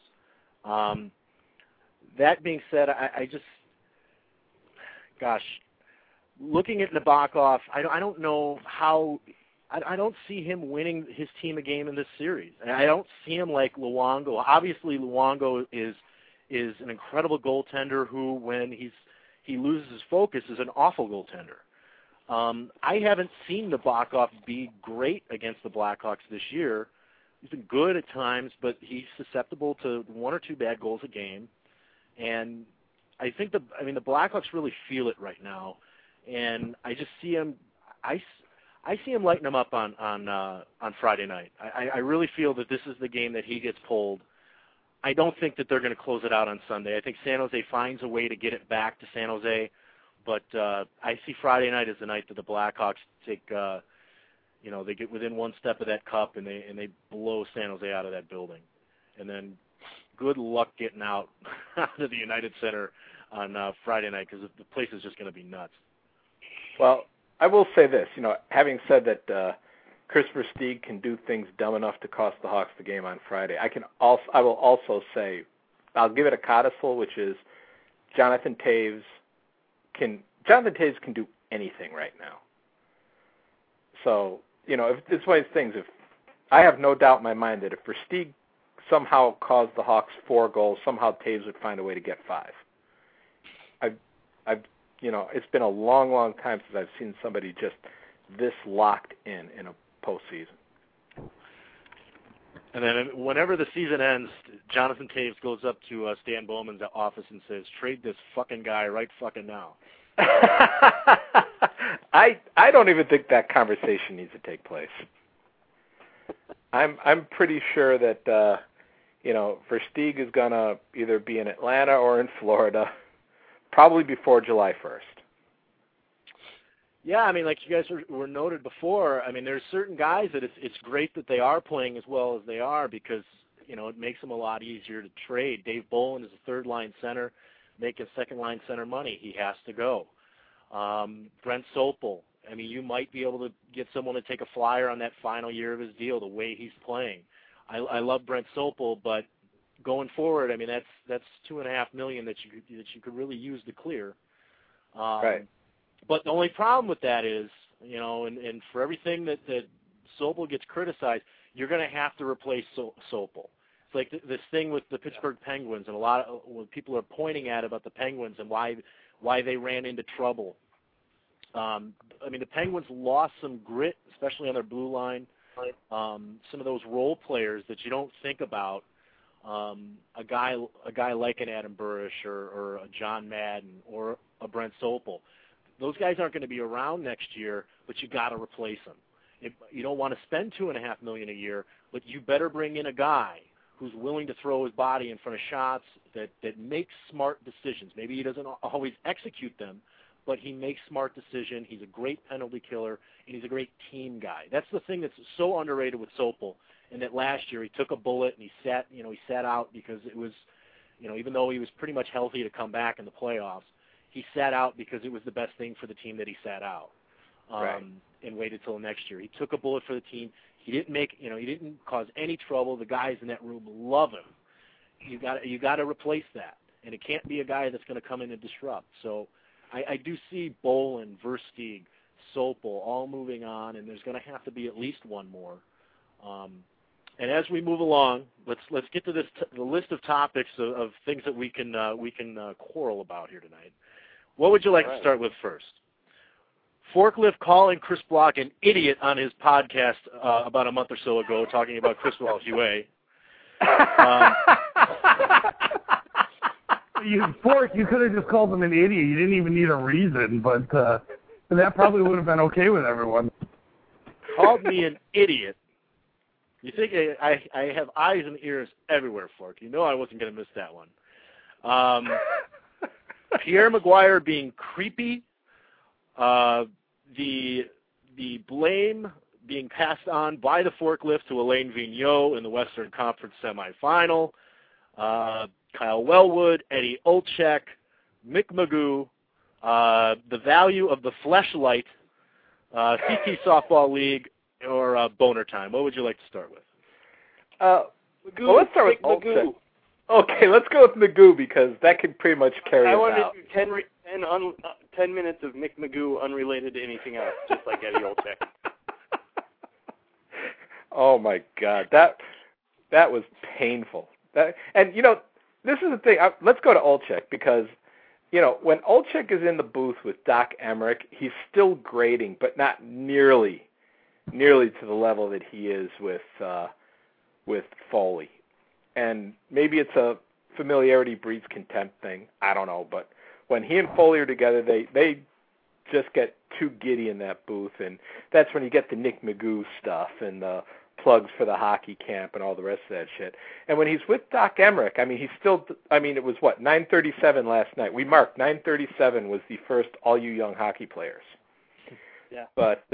That being said, I just, gosh, looking at Nabokov, I don't know how. I don't see him winning his team a game in this series. I don't see him like Luongo. Obviously, Luongo is an incredible goaltender who, when he loses his focus, is an awful goaltender. I haven't seen Nabokov be great against the Blackhawks this year. He's been good at times, but he's susceptible to 1 or 2 bad goals a game. And I think the Blackhawks really feel it right now. And I just see him. I see him lighting them up on Friday night. I really feel that this is the game that he gets pulled. I don't think that they're going to close it out on Sunday. I think San Jose finds a way to get it back to San Jose, but I see Friday night as the night that the Blackhawks take, they get within 1 step of that cup and they blow San Jose out of that building, and then good luck getting out of the United Center on Friday night because the place is just going to be nuts. Well, I will say this, having said that Chris Versteeg can do things dumb enough to cost the Hawks the game on Friday, I will also say, I'll give it a codicil, which is Jonathan Toews can do anything right now. So, if it's one of these things, if I have no doubt in my mind that if Versteeg somehow caused the Hawks 4 goals, somehow Toews would find a way to get 5. It's been a long, long time since I've seen somebody just this locked in a postseason. And then whenever the season ends, Jonathan Toews goes up to Stan Bowman's office and says, "Trade this fucking guy right fucking now." I don't even think that conversation needs to take place. I'm pretty sure that Versteeg is gonna either be in Atlanta or in Florida, probably before July 1st. Yeah, like you guys were noted before, there's certain guys that it's great that they are playing as well as they are because, it makes them a lot easier to trade. Dave Bolin is a third-line center, making second-line center money. He has to go. Brent Sopel, you might be able to get someone to take a flyer on that final year of his deal, the way he's playing. I love Brent Sopel, but going forward, that's $2.5 million that you could really use to clear. Right. But the only problem with that is, and for everything that Sopel gets criticized, you're going to have to replace Sopel. It's like this thing with the Pittsburgh Penguins, and a lot of what people are pointing at about the Penguins and why they ran into trouble. The Penguins lost some grit, especially on their blue line. Some of those role players that you don't think about. A guy like an Adam Burish or a John Madden or a Brent Sopel. Those guys aren't going to be around next year, but you got to replace them. You don't want to spend $2.5 million a year, but you better bring in a guy who's willing to throw his body in front of shots that makes smart decisions. Maybe he doesn't always execute them, but he makes smart decisions. He's a great penalty killer, and he's a great team guy. That's the thing that's so underrated with Sopel. And that last year he took a bullet and he sat out because it was, even though he was pretty much healthy to come back in the playoffs, he sat out because it was the best thing for the team that he sat out. Right. and waited till next year. He took a bullet for the team. He didn't cause any trouble. The guys in that room love him. You got to replace that, and it can't be a guy that's going to come in and disrupt. So I do see Bolin, Versteeg, Sopel all moving on, and there's going to have to be at least one more. And as we move along, let's get to the list of topics of things that we can quarrel about here tonight. What would you like to start with first? Forklift calling Chris Block an idiot on his podcast about a month or so ago, talking about Cristobal Huet. You could have just called him an idiot. You didn't even need a reason, but that probably would have been okay with everyone. Called me an idiot. You think I have eyes and ears everywhere, Fork. You know I wasn't going to miss that one. Pierre Maguire being creepy. The blame being passed on by the Forklift to Alain Vigneault in the Western Conference semifinal. Kyle Wellwood, Eddie Olczyk, Mick Magoo, the value of the fleshlight, CT Softball League, or Boner Time. What would you like to start with? Well, let's start with Olczyk. Okay, let's go with Magoo because that could pretty much carry us out. I wanted to do 10 minutes of Mick Magoo unrelated to anything else, just like Eddie Olczyk. Oh, my God. That was painful. And, this is the thing. Let's go to Olczyk because, when Olczyk is in the booth with Doc Emmerich, he's still grading, but not nearly to the level that he is with Foley. And maybe it's a familiarity breeds contempt thing. I don't know. But when he and Foley are together, they just get too giddy in that booth. And that's when you get the Nick Magoo stuff and the plugs for the hockey camp and all the rest of that shit. And when he's with Doc Emmerich, it was 9:37 last night. We marked 9:37 was the first All You Young Hockey Players. Yeah. But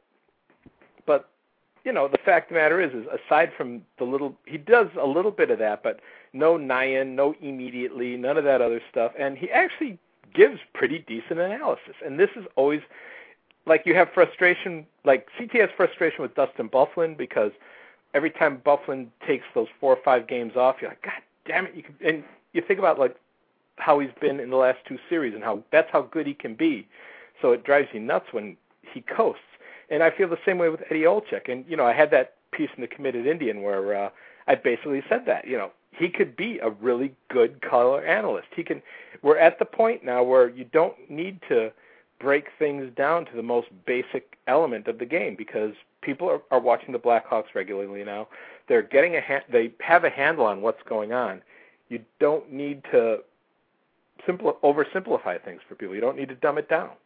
the fact of the matter is aside from he does a little bit of that, but no Nyan, no immediately, none of that other stuff. And he actually gives pretty decent analysis. And this is always, like you have frustration, like CT has frustration with Dustin Byfuglien because every time Byfuglien takes those 4 or 5 games off, you're like, God damn it. And you think about like how he's been in the last 2 series and that's how good he can be. So it drives you nuts when he coasts. And I feel the same way with Eddie Olczyk. And, I had that piece in the Committed Indian where I basically said that, he could be a really good color analyst. We're at the point now where you don't need to break things down to the most basic element of the game because people are watching the Blackhawks regularly now. They're getting they have a handle on what's going on. You don't need to oversimplify things for people. You don't need to dumb it down.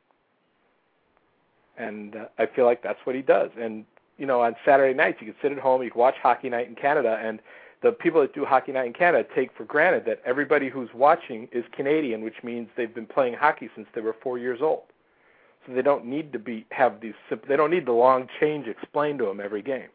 And I feel like that's what he does. And, on Saturday nights, you can sit at home, you can watch Hockey Night in Canada, and the people that do Hockey Night in Canada take for granted that everybody who's watching is Canadian, which means they've been playing hockey since they were 4 years old. So they don't need to they don't need the long change explained to them every game.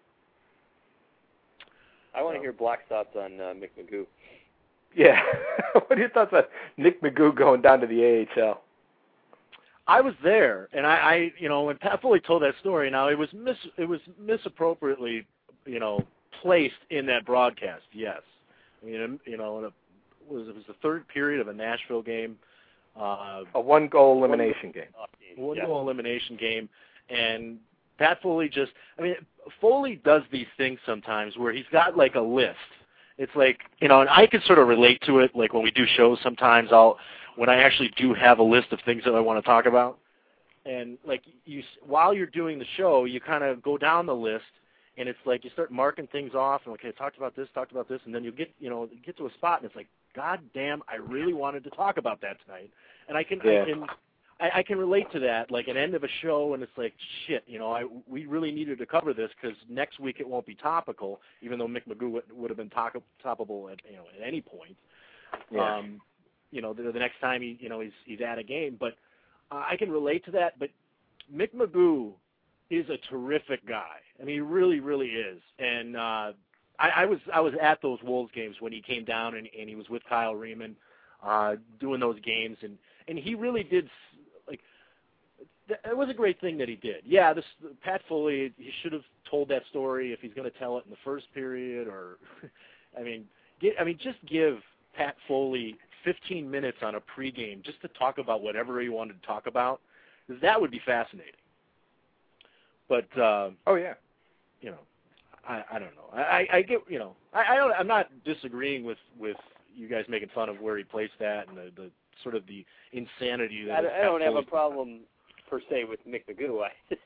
I want to hear Block's thoughts on Mick Magoo. Yeah. What are your thoughts on Nick Magoo going down to the AHL? I was there, and I when Pat Foley told that story, now it was misappropriately, placed in that broadcast. Yes, it was the third period of a Nashville game, a 1-goal elimination game. One-goal elimination game, and Pat Foley Foley does these things sometimes where he's got like a list. It's like and I can sort of relate to it. Like when we do shows, sometimes when I actually do have a list of things that I want to talk about. And like while you're doing the show, you kind of go down the list, and it's like you start marking things off, and okay, I talked about this, and then you get to a spot, and it's like, God damn, I really wanted to talk about that tonight. And I can relate to that, like an end of a show, and it's like, shit, we really needed to cover this because next week it won't be topical, even though Mick Magoo would have been topical at any point. Yeah. The next time he's at a game, but I can relate to that. But Mick Magoo is a terrific guy. I mean, he really, really is. And I was at those Wolves games when he came down and he was with Kyle Riemann doing those games, and he really did it was a great thing that he did. Yeah, Pat Foley, he should have told that story if he's going to tell it in the first period, or, just give Pat Foley 15 minutes on a pregame just to talk about whatever he wanted to talk about, because that would be fascinating. But I don't know. I get, I'm not disagreeing with you guys making fun of where he placed that and the sort of the insanity that I don't have a problem per se with Mick Magoo.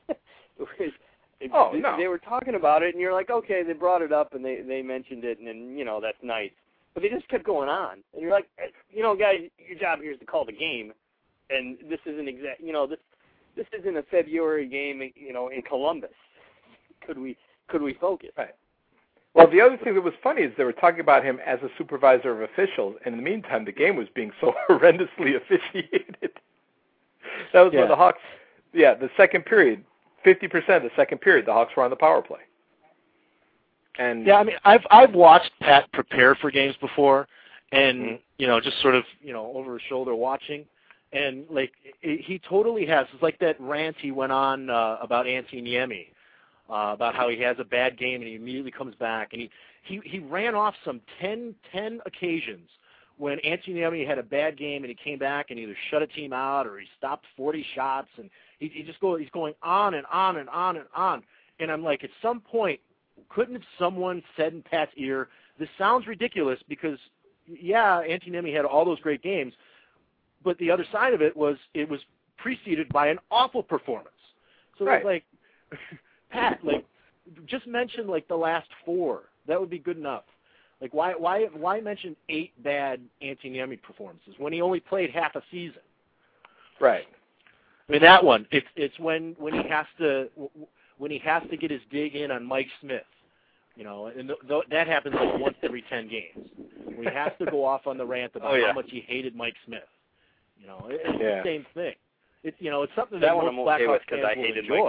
No. They were talking about it, and you're like, okay, they brought it up and they mentioned it, and then that's nice. But they just kept going on, and you're like, guys, your job here is to call the game, and this isn't this isn't a February game, in Columbus. Could we focus? Right. Well, the other thing that was funny is they were talking about him as a supervisor of officials, and in the meantime, the game was being so horrendously officiated. That was where the Hawks, the second period, 50% of the second period, the Hawks were on the power play. And I've watched Pat prepare for games before, and just sort of over his shoulder watching, and like he totally has. It's like that rant he went on about Antti Niemi. About how he has a bad game and he immediately comes back, and he ran off some 10 occasions when Antti Niemi had a bad game and he came back and either shut a team out or he stopped 40 shots, and he's going on and on and on and on. And I'm like, at some point, couldn't have someone said in Pat's ear, this sounds ridiculous because, Antti Niemi had all those great games, but the other side of it was preceded by an awful performance. So it's like, Pat, just mention the last 4. That would be good enough. Like, why mention 8 bad Antti Niemi performances when he only played half a season? Right. That one. It's when he has to get his dig in on Mike Smith, and that happens once every 10 games. When he has to go off on the rant about how much he hated Mike Smith. It's the same thing. It's something that most Blackhawks fans will enjoy.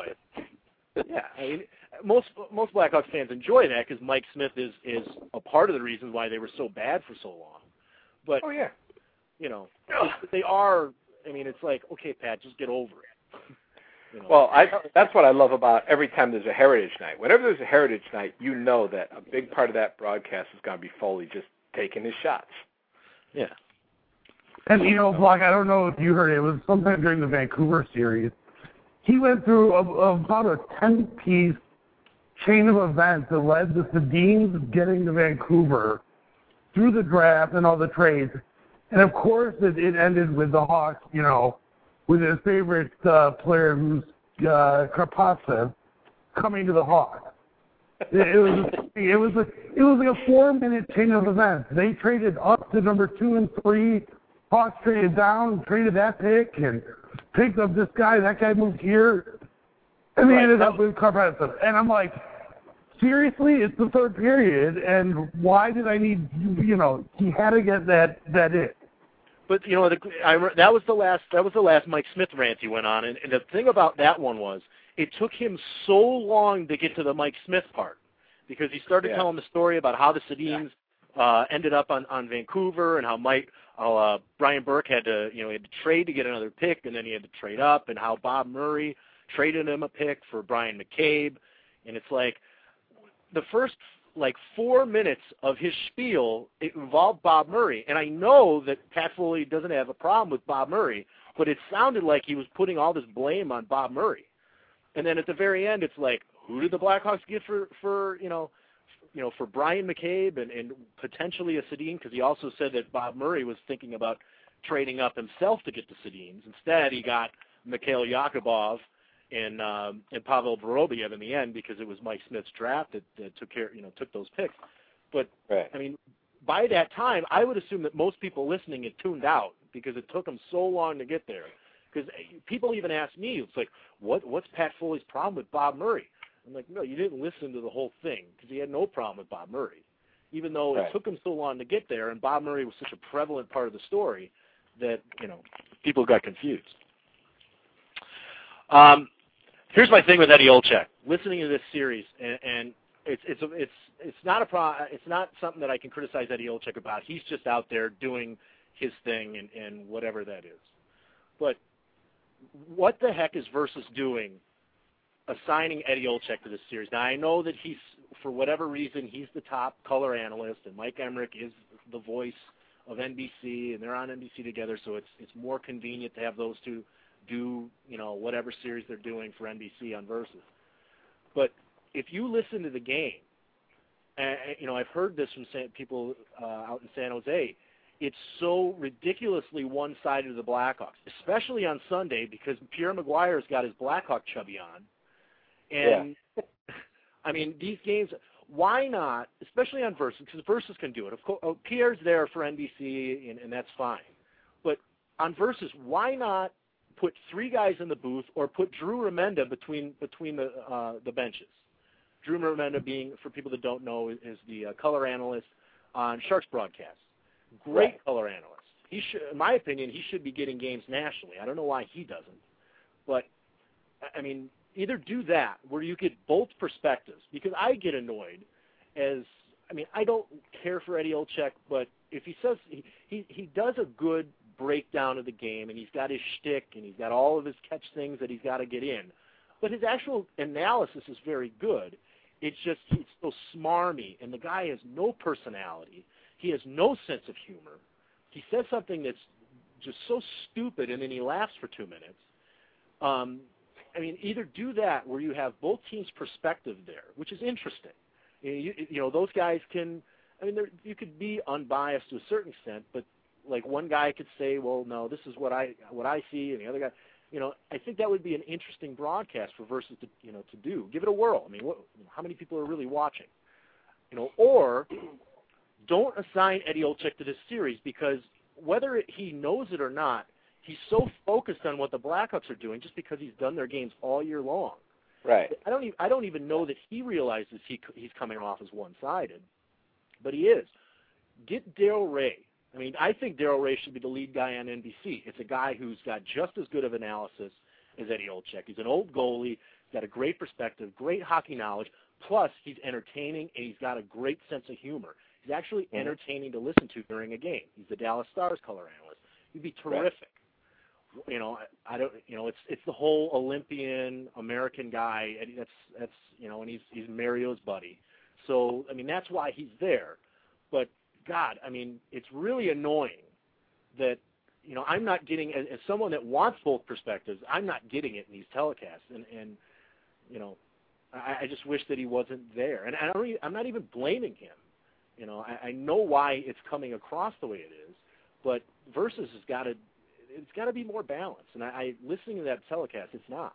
Most Blackhawks fans enjoy that because Mike Smith is a part of the reason why they were so bad for so long. But they are. It's like, okay, Pat, just get over it. Well, that's what I love about every time there's a Heritage Night. Whenever there's a Heritage Night, that a big part of that broadcast is going to be Foley just taking his shots. Yeah. And Block, I don't know if you heard it. It was sometime during the Vancouver series. He went through about a 10-piece chain of events that led the Sedins getting to Vancouver through the draft and all the trades. And, of course, it ended with the Hawks, with his favorite player, who's Karpatsev, coming to the Hawks. It was like a 4-minute chain of events. They traded up to number 2 and 3. Hawks traded down, traded that pick, and picked up this guy. That guy moved here. And they ended up with Karpatsev. And I'm like, seriously? It's the third period, and why did I need, he had to get that in. But that was the last Mike Smith rant he went on, and the thing about that one was it took him so long to get to the Mike Smith part because he started telling the story about how the Sedins ended up on Vancouver and how Brian Burke had to trade to get another pick, and then he had to trade up, and how Bob Murray traded him a pick for Brian McCabe, and it's like the first 4 minutes of his spiel, it involved Bob Murray. And I know that Pat Foley doesn't have a problem with Bob Murray, but it sounded like he was putting all this blame on Bob Murray. And then at the very end, it's like, who did the Blackhawks get for Brian McCabe and potentially a Sedin? Because he also said that Bob Murray was thinking about trading up himself to get the Sedins. Instead, he got Mikhail Yakubov and Pavel Vorobiev in the end because it was Mike Smith's draft that took those picks. But by that time, I would assume that most people listening had tuned out because it took them so long to get there. Because people even ask me, it's like, what's Pat Foley's problem with Bob Murray? I'm like, no, you didn't listen to the whole thing because he had no problem with Bob Murray, even though it took him so long to get there, and Bob Murray was such a prevalent part of the story that people got confused. Here's my thing with Eddie Olczyk. Listening to this series, and it's not a it's not something that I can criticize Eddie Olczyk about. He's just out there doing his thing and whatever that is. But what the heck is Versus doing assigning Eddie Olczyk to this series? Now, I know that he's, for whatever reason, he's the top color analyst, and Mike Emmerich is the voice of NBC, and they're on NBC together, so it's more convenient to have those two do, whatever series they're doing for NBC on Versus. But if you listen to the game, and, I've heard this from people out in San Jose, it's so ridiculously one-sided to the Blackhawks, especially on Sunday because Pierre Maguire's got his Blackhawk chubby on. And, I mean, these games, why not, especially on Versus, because Versus can do it. Of course, Pierre's there for NBC, and that's fine. But on Versus, why not put three guys in the booth or put Drew Remenda between the benches? Drew Remenda being, for people that don't know, is the color analyst on Sharks broadcast. Great color analyst. He should, in my opinion, he should be getting games nationally. I don't know why he doesn't. But, I mean, either do that where you get both perspectives, because I get annoyed I don't care for Eddie Olczyk, but if he says he does a good breakdown of the game, and he's got his shtick, and he's got all of his catch things that he's got to get in, but his actual analysis is very good. It's just he's so smarmy, and the guy has no personality. He has no sense of humor. He says something that's just so stupid, and then he laughs for 2 minutes. I mean, either do that where you have both teams' perspective there, which is interesting. Those guys can. I mean, you could be unbiased to a certain extent, but like one guy could say, "Well, no, this is what I see," and the other guy. I think that would be an interesting broadcast for Versus to do. Give it a whirl. I mean, how many people are really watching? Or don't assign Eddie Olczyk to this series, because whether he knows it or not, he's so focused on what the Blackhawks are doing just because he's done their games all year long. Right. I don't even know that he realizes he's coming off as one-sided, but he is. Get Darrell Ray. I mean, I think Darrell Ray should be the lead guy on NBC. It's a guy who's got just as good of analysis as Eddie Olczyk. He's an old goalie. He's got a great perspective, great hockey knowledge. Plus, he's entertaining, and he's got a great sense of humor. He's actually entertaining to listen to during a game. He's the Dallas Stars color analyst. He'd be terrific. Right. I don't. It's the whole Olympian American guy. And that's and he's Mario's buddy. So I mean, that's why he's there. But God, I mean, it's really annoying that, I'm not getting, as someone that wants both perspectives, I'm not getting it in these telecasts. And I just wish that he wasn't there. And I'm not even blaming him. I know why it's coming across the way it is, but Versus it's got to be more balanced. And I listening to that telecast, it's not.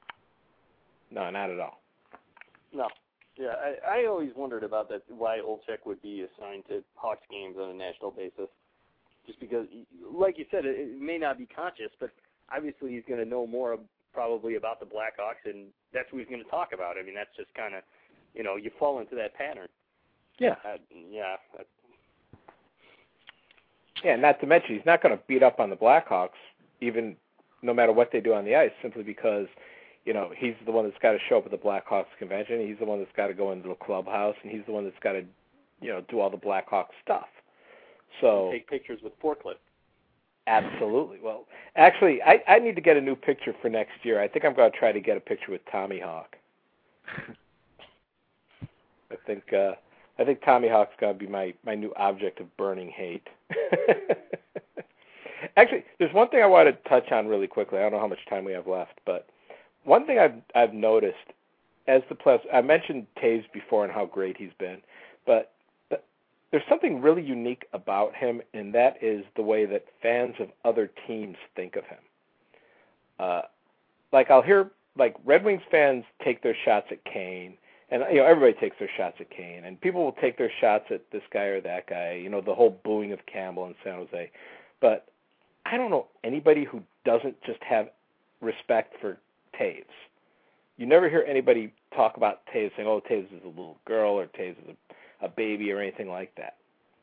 No, not at all. No. Yeah, I always wondered about that, why Olczyk would be assigned to Hawks games on a national basis. Just because, like you said, it may not be conscious, but obviously he's going to know more probably about the Blackhawks, and that's what he's going to talk about. I mean, that's just kind of, you fall into that pattern. Yeah. Yeah, not to mention he's not going to beat up on the Blackhawks, even no matter what they do on the ice, simply because he's the one that's got to show up at the Blackhawks convention. He's the one that's got to go into the clubhouse, and he's the one that's got to, do all the Blackhawks stuff. So take pictures with forklift. Absolutely. Well, actually, I need to get a new picture for next year. I think I'm going to try to get a picture with Tommy Hawk. I think Tommy Hawk's going to be my new object of burning hate. Actually, there's one thing I want to touch on really quickly. I don't know how much time we have left, but one thing I've noticed as the plus, I mentioned Taves before and how great he's been, but there's something really unique about him, and that is the way that fans of other teams think of him. Like I'll hear Red Wings fans take their shots at Kane, and everybody takes their shots at Kane, and people will take their shots at this guy or that guy. The whole booing of Campbell in San Jose, but I don't know anybody who doesn't just have respect for Taves. You never hear anybody talk about Taves saying, "Oh, Taves is a little girl," or "Taves is a baby," or anything like that.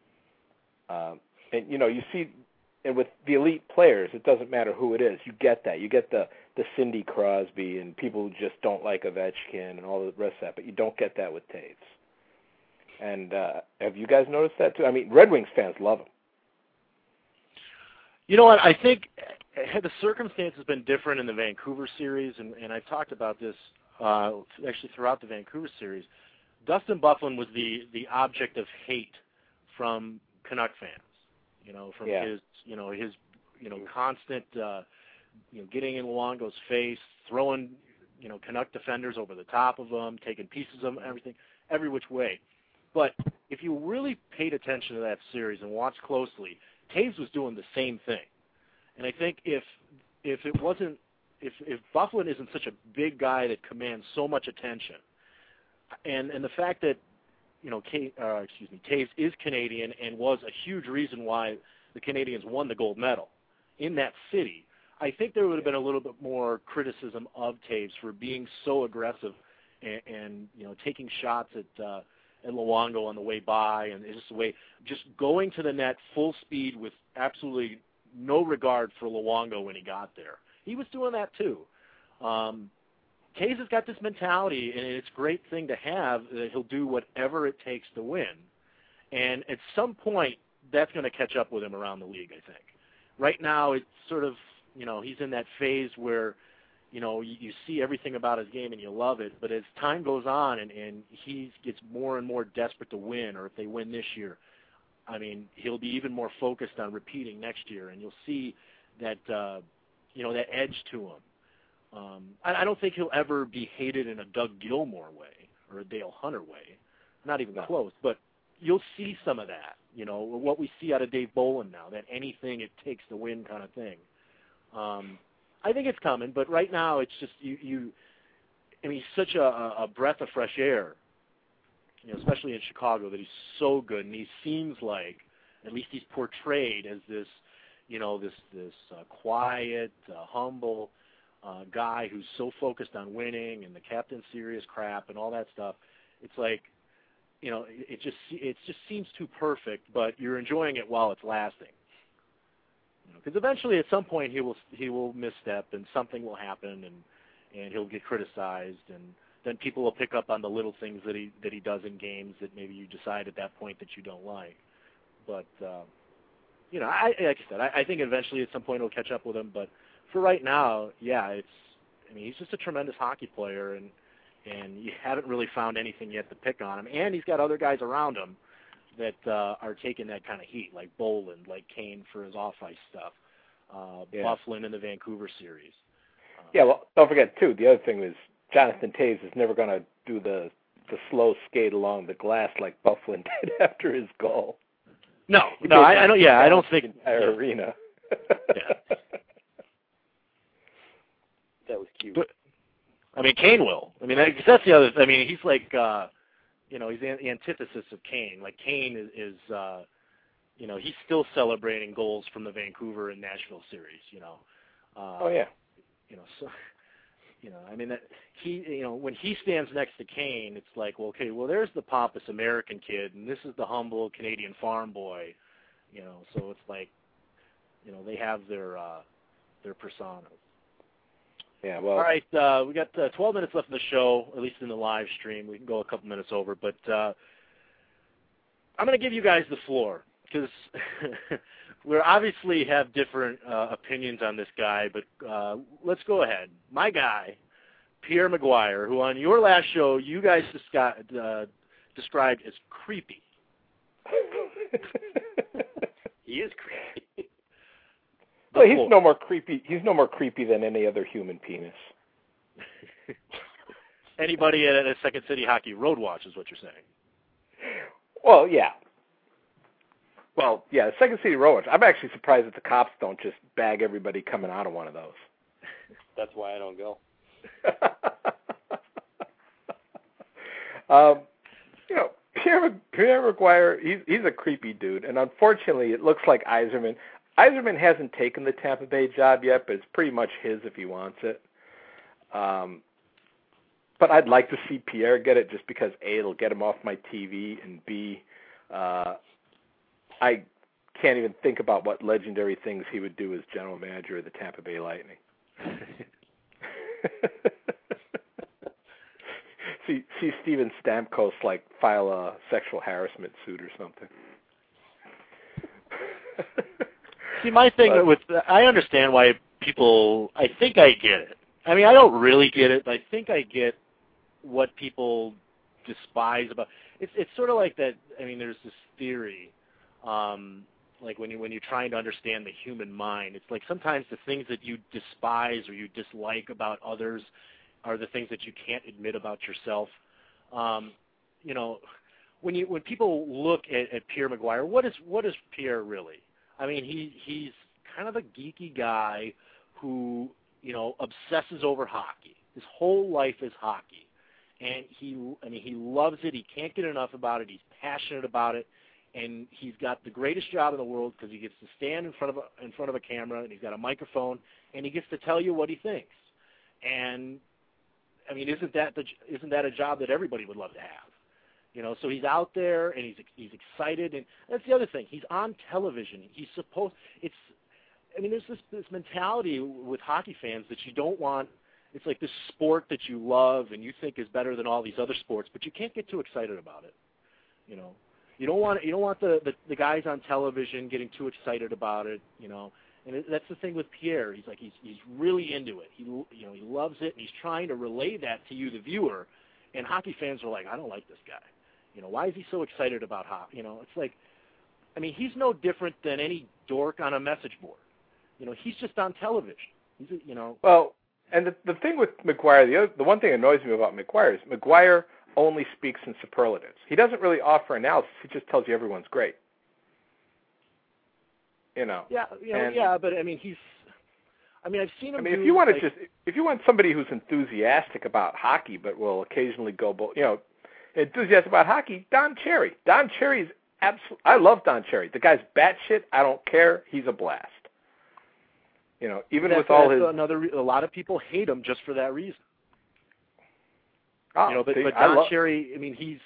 And you see, and with the elite players, it doesn't matter who it is. You get that. You get the Cindy Crosby and people who just don't like Ovechkin and all the rest of that, but you don't get that with Taves. And have you guys noticed that too? I mean, Red Wings fans love him. You know what? I think had the circumstances been different in the Vancouver series, and I've talked about this actually throughout the Vancouver series, Dustin Byfuglien was the object of hate from Canuck fans. From his constant, getting in Luongo's face, throwing, Canuck defenders over the top of him, taking pieces of him, every which way. But if you really paid attention to that series and watched closely, Toews was doing the same thing. And I think if Byfuglien isn't such a big guy that commands so much attention, and the fact that Toews is Canadian and was a huge reason why the Canadians won the gold medal in that city, I think there would have been a little bit more criticism of Toews for being so aggressive and taking shots at Luongo on the way by, and just going to the net full speed with absolutely no regard for Luongo when he got there. He was doing that too. Toews has got this mentality, and it's a great thing to have, that he'll do whatever it takes to win. And at some point, that's going to catch up with him around the league, I think. Right now, it's sort of, he's in that phase where, you see everything about his game and you love it, but as time goes on and he gets more and more desperate to win, or if they win this year, he'll be even more focused on repeating next year, and you'll see that, that edge to him. I don't think he'll ever be hated in a Doug Gilmour way or a Dale Hunter way, not even close, but you'll see some of that, what we see out of Dave Bolland now, that anything it takes to win kind of thing. I think it's coming, but right now it's just he's such a breath of fresh air, especially in Chicago, that he's so good, and he seems like, at least he's portrayed as this, this quiet, humble guy who's so focused on winning and the captain's serious crap and all that stuff. It's like, it just seems too perfect, but you're enjoying it while it's lasting. Because eventually, at some point, he will misstep, and something will happen, and he'll get criticized, and then people will pick up on the little things that he does in games that maybe you decide at that point that you don't like. But like I said, I think eventually at some point it'll catch up with him. But for right now, yeah, he's just a tremendous hockey player, and you haven't really found anything yet to pick on him. And he's got other guys around him that are taking that kind of heat, like Bolland, like Kane for his off-ice stuff, Byfuglien in the Vancouver series. Well, don't forget, too, the other thing is Jonathan Toews is never going to do the slow skate along the glass like Byfuglien did after his goal. No, I don't. Yeah, I don't think entire arena. Yeah. That was cute. But Kane will. That's the other. He's like. He's the antithesis of Kane. Like, Kane is he's still celebrating goals from the Vancouver and Nashville series, Oh, yeah. That he, when he stands next to Kane, it's like, well, okay, there's the pompous American kid, and this is the humble Canadian farm boy, so it's like, they have their personas. Yeah, well. All right, we got 12 minutes left in the show, at least in the live stream. We can go a couple minutes over, but I'm going to give you guys the floor because we obviously have different opinions on this guy, but let's go ahead. My guy, Pierre McGuire, who on your last show you guys described as creepy. He is creepy. Well, he's no more creepy. He's no more creepy than any other human penis. Anybody at a Second City Hockey Road Watch is what you're saying. Well, yeah. Second City Road Watch. I'm actually surprised that the cops don't just bag everybody coming out of one of those. That's why I don't go. Pierre McGuire, he's a creepy dude, and unfortunately, it looks like Yzerman. Yzerman hasn't taken the Tampa Bay job yet, but it's pretty much his if he wants it. But I'd like to see Pierre get it just because, A, it'll get him off my TV, and B, I can't even think about what legendary things he would do as general manager of the Tampa Bay Lightning. see Steven Stamkos file a sexual harassment suit or something. See, my thing I understand why people, I think I get it. I mean, I don't really get it, but I think I get what people despise about it's sort of like that. I mean, there's this theory, like when you're trying to understand the human mind, it's like sometimes the things that you despise or you dislike about others are the things that you can't admit about yourself. You know, when people look at Pierre McGuire, what is Pierre really? I mean, he's kind of a geeky guy who, you know, obsesses over hockey. His whole life is hockey. And he loves it. He can't get enough about it. He's passionate about it. And he's got the greatest job in the world because he gets to stand in front of a camera, and he's got a microphone, and he gets to tell you what he thinks. And I mean, isn't that a job that everybody would love to have? You know, so he's out there and he's excited, and that's the other thing. He's on television. I mean, there's this mentality with hockey fans that you don't want. It's like this sport that you love and you think is better than all these other sports, but you can't get too excited about it. You know, you don't want the guys on television getting too excited about it. You know, and that's the thing with Pierre. He's really into it. He loves it, and he's trying to relay that to you, the viewer. And hockey fans are like, I don't like this guy. You know, why is he so excited about hockey? You know, it's like, I mean, he's no different than any dork on a message board. You know, he's just on television. You know. Well, and the thing with McGuire, the one thing that annoys me about McGuire is McGuire only speaks in superlatives. He doesn't really offer analysis. He just tells you everyone's great. You know. Yeah, but I mean, I've seen him. I mean, if you want somebody who's enthusiastic about hockey but will occasionally go, enthusiastic about hockey, Don Cherry. Don Cherry's I love Don Cherry. The guy's batshit. I don't care. He's a blast. You know, even with all his a lot of people hate him just for that reason. Oh, you know, but Don Cherry, I mean, he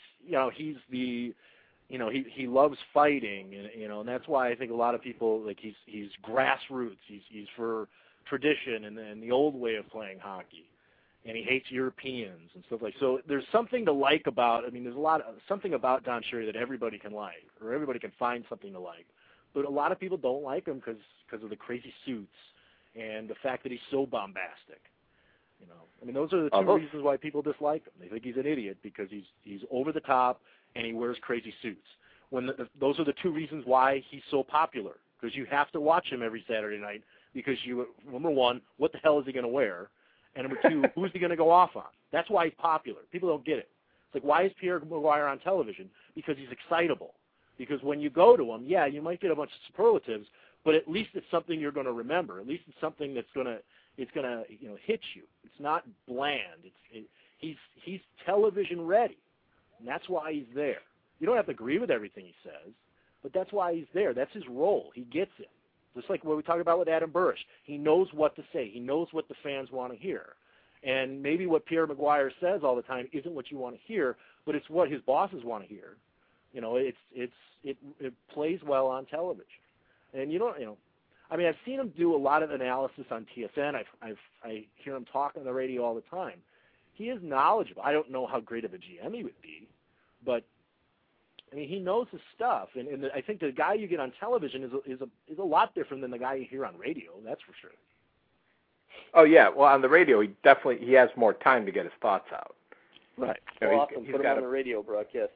loves fighting, and that's why I think a lot of people, like, he's grassroots. He's for tradition and the old way of playing hockey, and he hates Europeans and stuff like. So there's something to like about. I mean, there's something about Don Cherry that everybody can like, or everybody can find something to like. But a lot of people don't like him because of the crazy suits and the fact that he's so bombastic. You know, I mean, those are the two reasons why people dislike him. They think he's an idiot because he's over the top and he wears crazy suits. Those are the two reasons why he's so popular, because you have to watch him every Saturday night because number one, what the hell is he going to wear? And number two, who's he going to go off on? That's why he's popular. People don't get it. It's like, why is Pierre McGuire on television? Because he's excitable. Because when you go to him, yeah, you might get a bunch of superlatives, but at least it's something you're going to remember. At least it's something that's going to hit you. It's not bland. He's television ready, and that's why he's there. You don't have to agree with everything he says, but that's why he's there. That's his role. He gets it. Just like what we talked about with Adam Burrish. He knows what to say. He knows what the fans want to hear. And maybe what Pierre McGuire says all the time isn't what you want to hear, but it's what his bosses want to hear. You know, it plays well on television. And I mean, I've seen him do a lot of analysis on TSN. I hear him talk on the radio all the time. He is knowledgeable. I don't know how great of a GM he would be, but I mean, he knows his stuff. And I think the guy you get on television is a lot different than the guy you hear on radio. That's for sure. Oh yeah, well on the radio he has more time to get his thoughts out. Right. Often put him on the radio broadcast.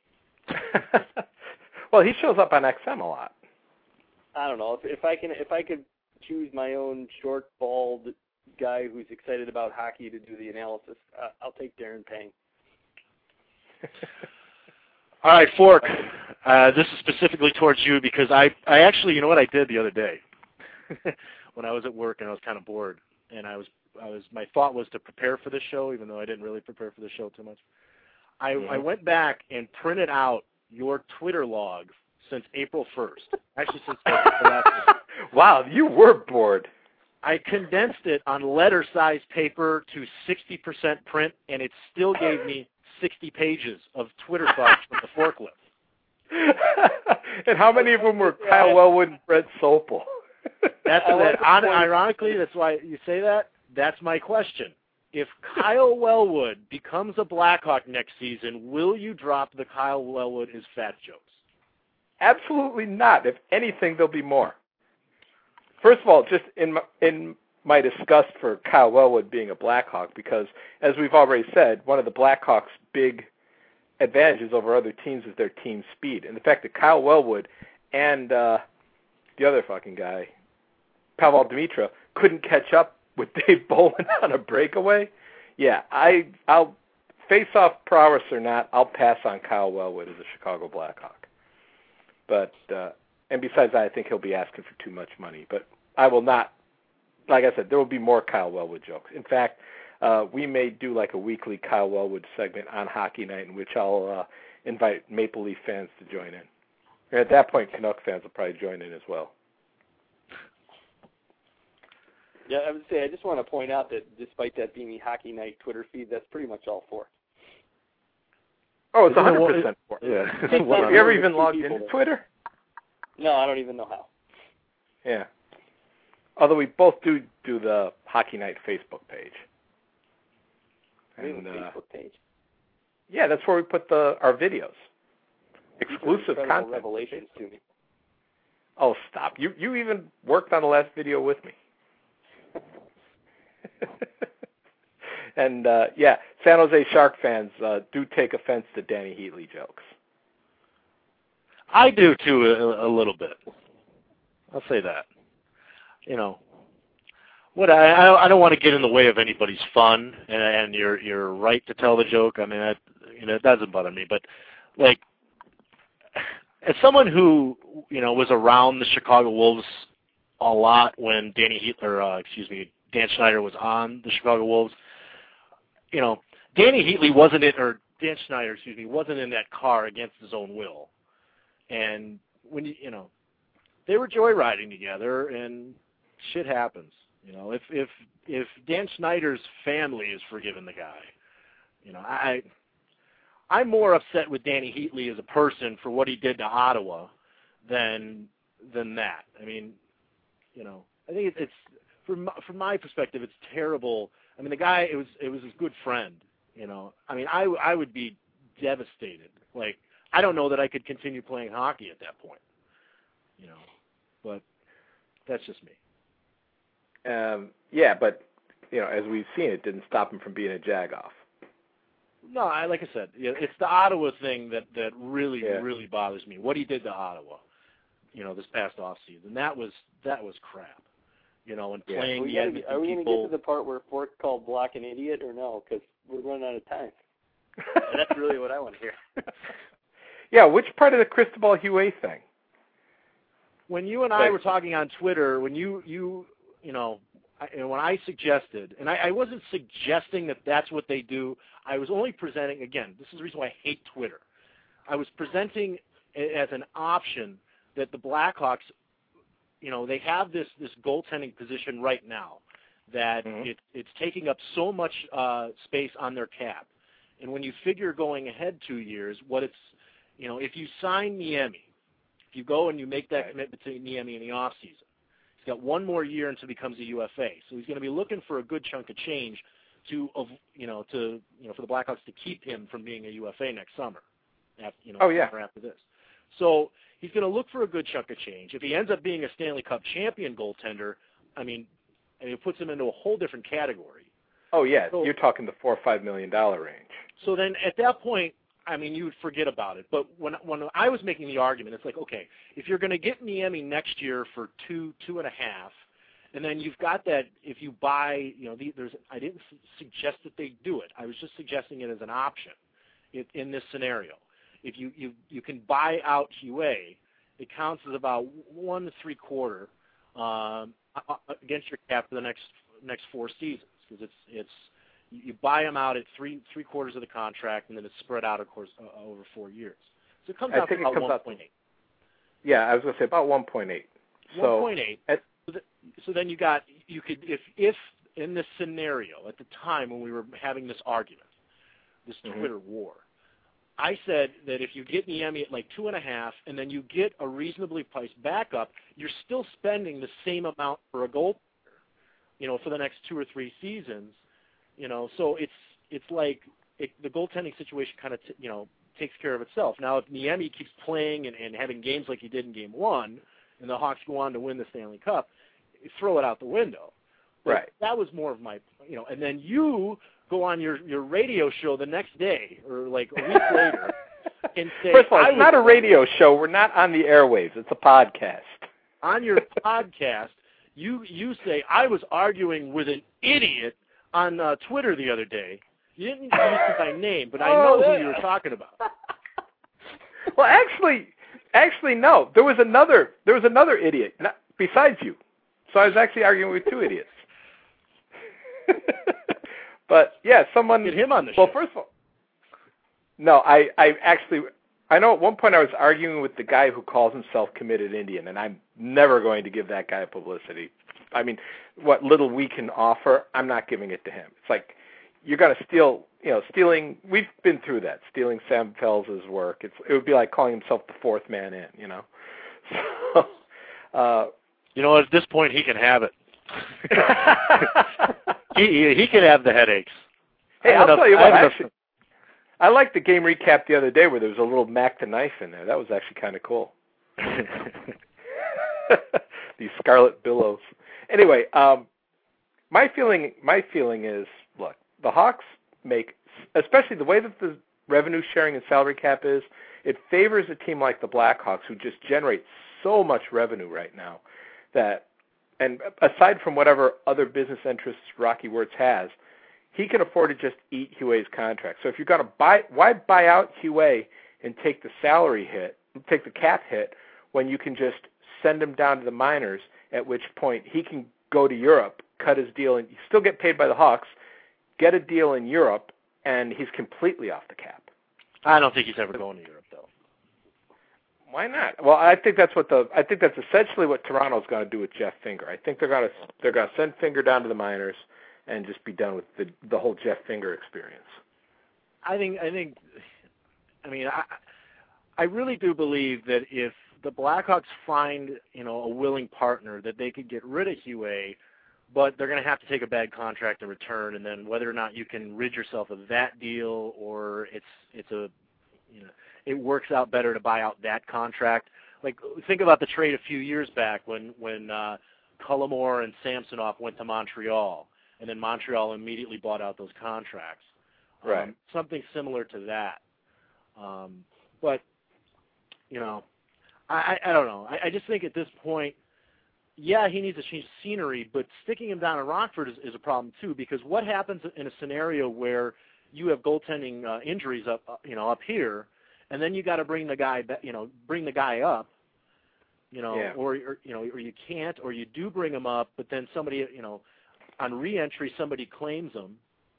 Well, he shows up on XM a lot. I don't know if I could choose my own short, bald guy who's excited about hockey to do the analysis. I'll take Darren Pang. All right, Fork. This is specifically towards you because I actually, you know what I did the other day when I was at work and I was kind of bored, and my thought was to prepare for this show, even though I didn't really prepare for the show too much. I went back and printed out your Twitter log since April 1st. Actually, since the last week. Wow, you were bored. I condensed it on letter-sized paper to 60% print, and it still gave me 60 pages of Twitter thoughts from the forklift. And how many of them were Kyle Wellwood and Fred Sopel? Ironically, that's why you say that. That's my question. If Kyle Wellwood becomes a Blackhawk next season, will you drop the Kyle Wellwood is fat jokes? Absolutely not. If anything, there'll be more. First of all, just in my disgust for Kyle Wellwood being a Blackhawk because, as we've already said, one of the Blackhawks' big advantages over other teams is their team speed. And the fact that Kyle Wellwood and the other fucking guy, Pavel Demitra, couldn't catch up with Dave Bolin on a breakaway, yeah, I'll face-off prowess or not, I'll pass on Kyle Wellwood as a Chicago Blackhawk. But and besides that, I think he'll be asking for too much money. But I will not. Like I said, there will be more Kyle Wellwood jokes. In fact, we may do like a weekly Kyle Wellwood segment on Hockey Night in which I'll invite Maple Leaf fans to join in. And at that point, Canuck fans will probably join in as well. Yeah, I would say I just want to point out that despite that being the Hockey Night Twitter feed, that's pretty much all four. Oh, it's 100% four. Yeah. Have you ever even logged into Twitter? No, I don't even know how. Yeah. Although we both do the Hockey Night Facebook page. And, Facebook page? Yeah, that's where we put our videos. Exclusive content. Revelations to me. Oh, stop. You even worked on the last video with me. And, yeah, San Jose Shark fans do take offense to Danny Heatley jokes. I do, too, a little bit. I'll say that. You know, I don't want to get in the way of anybody's fun, and you're right to tell the joke. I mean, it doesn't bother me. But, like, as someone who, was around the Chicago Wolves a lot when Dan Schneider was on the Chicago Wolves, Danny Heatley wasn't in that car against his own will. And when they were joyriding together, and shit happens. If Dan Schneider's family has forgiven the guy, I'm more upset with Danny Heatley as a person for what he did to Ottawa than that. I mean, I think it's from my perspective, it's terrible. I mean, the guy, it was his good friend. I mean, I would be devastated. Like, I don't know that I could continue playing hockey at that point. But that's just me. Yeah, but as we've seen, it didn't stop him from being a jagoff. No, like I said, it's the Ottawa thing that really bothers me. What he did to Ottawa, this past offseason, that was crap. And playing the Edmonton people. Are we going to get to the part where Fork called Block an idiot or no? Because we're running out of time. That's really what I want to hear. Yeah, which part of the Cristobal Huet thing? When you and I were talking on Twitter, when when I suggested, and I wasn't suggesting that that's what they do. I was only presenting, again, this is the reason why I hate Twitter. I was presenting as an option that the Blackhawks, they have this goaltending position right now that it's taking up so much space on their cap. And when you figure going ahead 2 years, if you sign Niemi, if you go and you make that commitment to Niemi in the offseason, he's got one more year until he becomes a UFA. So he's going to be looking for a good chunk of change for the Blackhawks to keep him from being a UFA next summer. After this. So he's going to look for a good chunk of change. If he ends up being a Stanley Cup champion goaltender, it puts him into a whole different category. Oh, yeah. So, you're talking the $4 or $5 million range. So then at that point, you would forget about it. But when I was making the argument, it's like, okay, if you're going to get Niemi next year for two and a half, and then you've got that, if you buy, I didn't suggest that they do it. I was just suggesting it as an option in this scenario. If you can buy out Huet, it counts as about 1 3/4 against your cap for the next 4 seasons, because it's you buy him out at 3/4 of the contract, and then it's spread out, of course, over 4 years. So it comes out to about 1.8. Yeah, I was going to say about 1.8. 1.8. So then you could if in this scenario at the time when we were having this argument, this Twitter war, I said that if you get Niemi at like 2.5, and then you get a reasonably priced backup, you're still spending the same amount for a goaltender, for the next 2 or 3 seasons. So it's like the goaltending situation kind of takes care of itself. Now, if Niemi keeps playing and having games like he did in Game 1, and the Hawks go on to win the Stanley Cup, throw it out the window. Right. That was more of my, and then you go on your radio show the next day or like a week later and say, first of all, it's not a radio show. We're not on the airwaves. It's a podcast. On your podcast, you say, I was arguing with an idiot on Twitter the other day. You didn't use my name, but I know who you were talking about. Well, actually, no. There was another idiot besides you. So I was actually arguing with two idiots. But yeah, someone get him on the show. Well, first of all, no, I know at one point I was arguing with the guy who calls himself Committed Indian, and I'm never going to give that guy publicity. I mean, what little we can offer, I'm not giving it to him. It's like you're going to stealing. We've been through that, stealing Sam Fels's work. It would be like calling himself the fourth man in, So, at this point he can have it. he can have the headaches. Hey, I'll tell you what. Actually, I liked the game recap the other day where there was a little Mac the Knife in there. That was actually kind of cool. These scarlet billows. Anyway, my feeling is, look, the Hawks make, especially the way that the revenue sharing and salary cap is, it favors a team like the Blackhawks who just generate so much revenue right now that, and aside from whatever other business interests Rocky Wirtz has, he can afford to just eat Huey's contract. So if you're going to why buy out Huey and take the salary hit, take the cap hit, when you can just send him down to the minors, at which point he can go to Europe, cut his deal, and still get paid by the Hawks, get a deal in Europe, and he's completely off the cap. I don't think he's ever going to Europe, though. Why not? Well, I think that's essentially what Toronto's going to do with Jeff Finger. I think they're going to send Finger down to the minors and just be done with the whole Jeff Finger experience. I really do believe that if the Blackhawks find, a willing partner, that they could get rid of Huey, but they're going to have to take a bad contract in return, and then whether or not you can rid yourself of that deal or it works out better to buy out that contract. Like, think about the trade a few years back when Cullimore and Samsonov went to Montreal, and then Montreal immediately bought out those contracts. Right. Something similar to that. But, I don't know. I just think at this point, yeah, he needs to change scenery, but sticking him down in Rockford is a problem too, because what happens in a scenario where you have goaltending injuries up here, and then you got to bring the guy up, yeah. or you can't, or you do bring him up, but then somebody, on re-entry somebody claims him.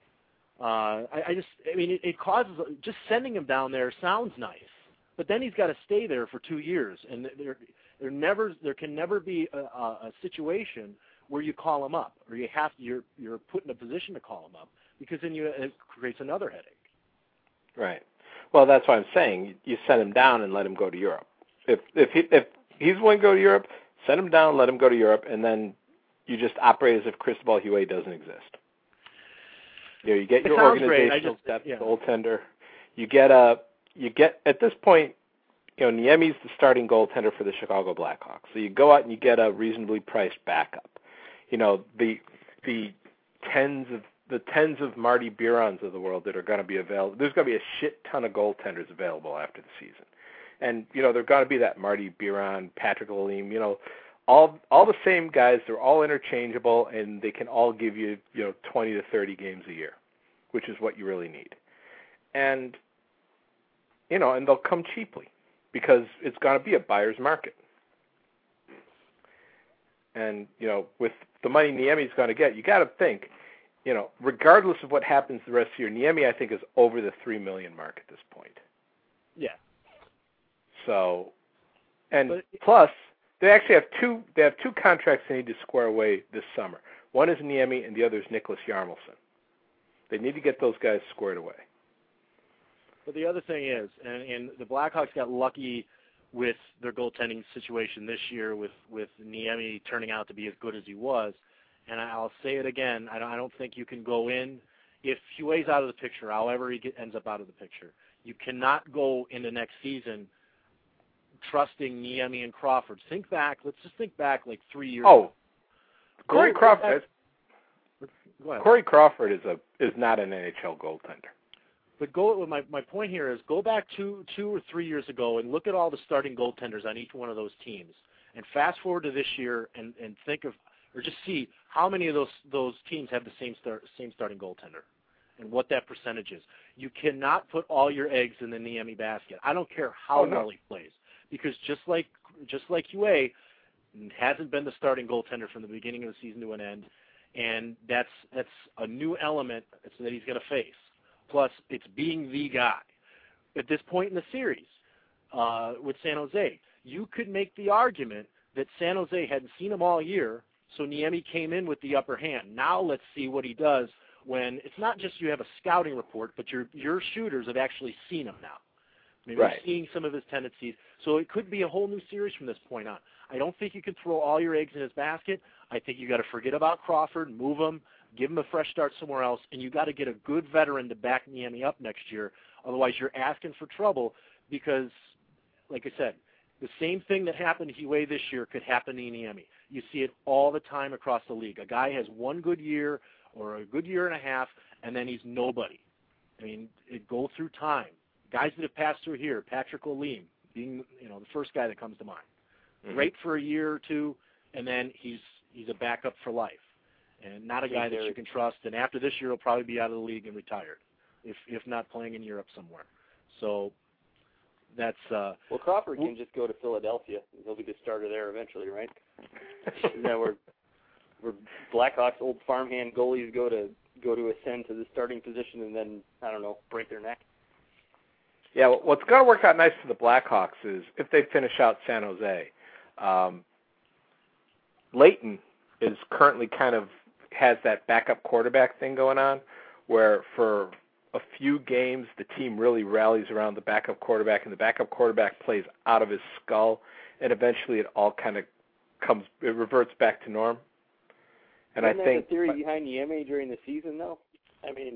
It causes, just sending him down there sounds nice, but then he's got to stay there for 2 years, and there can never be a situation where you call him up, or you're put in a position to call him up, because then it creates another headache. Right. Well, that's what I'm saying. You send him down and let him go to Europe. If he's willing to go to Europe, send him down, let him go to Europe, and then you just operate as if Cristobal Huey doesn't exist. You get your organizational depth goaltender. You get at this point, Niemi's the starting goaltender for the Chicago Blackhawks. So you go out and you get a reasonably priced backup. The tens of Marty Birons of the world that are going to be available. There's going to be a shit ton of goaltenders available after the season. And, they're going to be that Marty Biron, Patrick Lalime, all the same guys. They're all interchangeable, and they can all give you, 20 to 30 games a year, which is what you really need. And, and they'll come cheaply because it's going to be a buyer's market. And, with the money Niemi's going to get, you got to think, regardless of what happens the rest of the year, Niemi, I think, is over the $3 million mark at this point. Yeah. So, and plus, they actually have two contracts they need to square away this summer. One is Niemi, and the other is Nicholas Yarmulson. They need to get those guys squared away. But the other thing is, and the Blackhawks got lucky with their goaltending situation this year with Niemi turning out to be as good as he was. And I'll say it again, I don't think you can go in, if Huey's out of the picture, however he ends up out of the picture, you cannot go into next season trusting Niemi and Crawford. Let's just think back like 3 years ago. Corey Crawford. Go ahead. Corey Crawford is not an NHL goaltender. But my point here is go back 2 or 3 years ago and look at all the starting goaltenders on each one of those teams, and fast forward to this year and think of, or just see how many of those teams have the same starting goaltender and what that percentage is. You cannot put all your eggs in the Niemi basket. I don't care how well he plays, because just like UA hasn't been the starting goaltender from the beginning of the season to an end, and that's a new element that he's going to face. Plus, it's being the guy. At this point in the series with San Jose, you could make the argument that San Jose hadn't seen him all year, so Niemi came in with the upper hand. Now let's see what he does when it's not just you have a scouting report, but your shooters have actually seen him now. Maybe seeing some of his tendencies. So it could be a whole new series from this point on. I don't think you can throw all your eggs in his basket. I think you got to forget about Crawford, move him, give him a fresh start somewhere else, and you got to get a good veteran to back Niemi up next year. Otherwise, you're asking for trouble because, like I said, the same thing that happened to UA this year could happen to Niemi. You see it all the time across the league. A guy has one good year or a good year and a half, and then he's nobody. I mean, it goes through time. Guys that have passed through here, Patrick O'Leam being the first guy that comes to mind. Mm-hmm. Great for a year or two, and then he's a backup for life, and not a guy that you can trust. And after this year, he'll probably be out of the league and retired, if not playing in Europe somewhere. So that's well, Crawford can just go to Philadelphia. He'll be the starter there eventually, right? Isn't that where Blackhawks old farmhand goalies go to ascend to the starting position and then, I don't know, break their neck? Yeah, what's going to work out nice for the Blackhawks is if they finish out San Jose. Leighton is currently kind of has that backup quarterback thing going on, where for a few games the team really rallies around the backup quarterback, and the backup quarterback plays out of his skull, and eventually it all kind of reverts back to norm. And Isn't I think the theory behind Niemi during the season, though? I mean,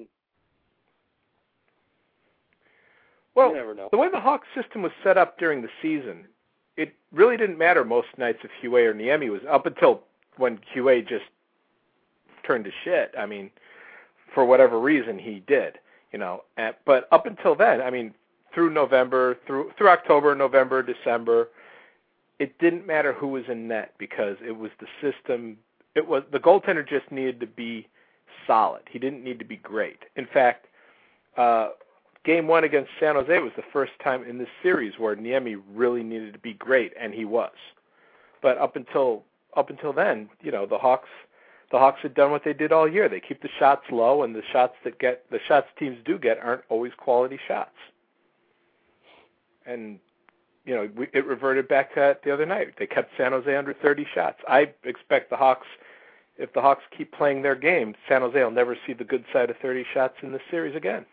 well, you never know. The way the Hawks system was set up during the season, it really didn't matter most nights if Huey or Niemi was up until when Huey just turned to shit. I mean, for whatever reason he did, but up until then, I mean, through November, through October, November, December, it didn't matter who was in net because it was the system. It was the goaltender just needed to be solid. He didn't need to be great. In fact, Game 1 against San Jose was the first time in this series where Niemi really needed to be great, and he was. But up until then, the Hawks had done what they did all year. They keep the shots low, and the shots teams do get aren't always quality shots. And it reverted back to that the other night. They kept San Jose under 30 shots. I expect the Hawks, if the Hawks keep playing their game, San Jose will never see the good side of 30 shots in this series again.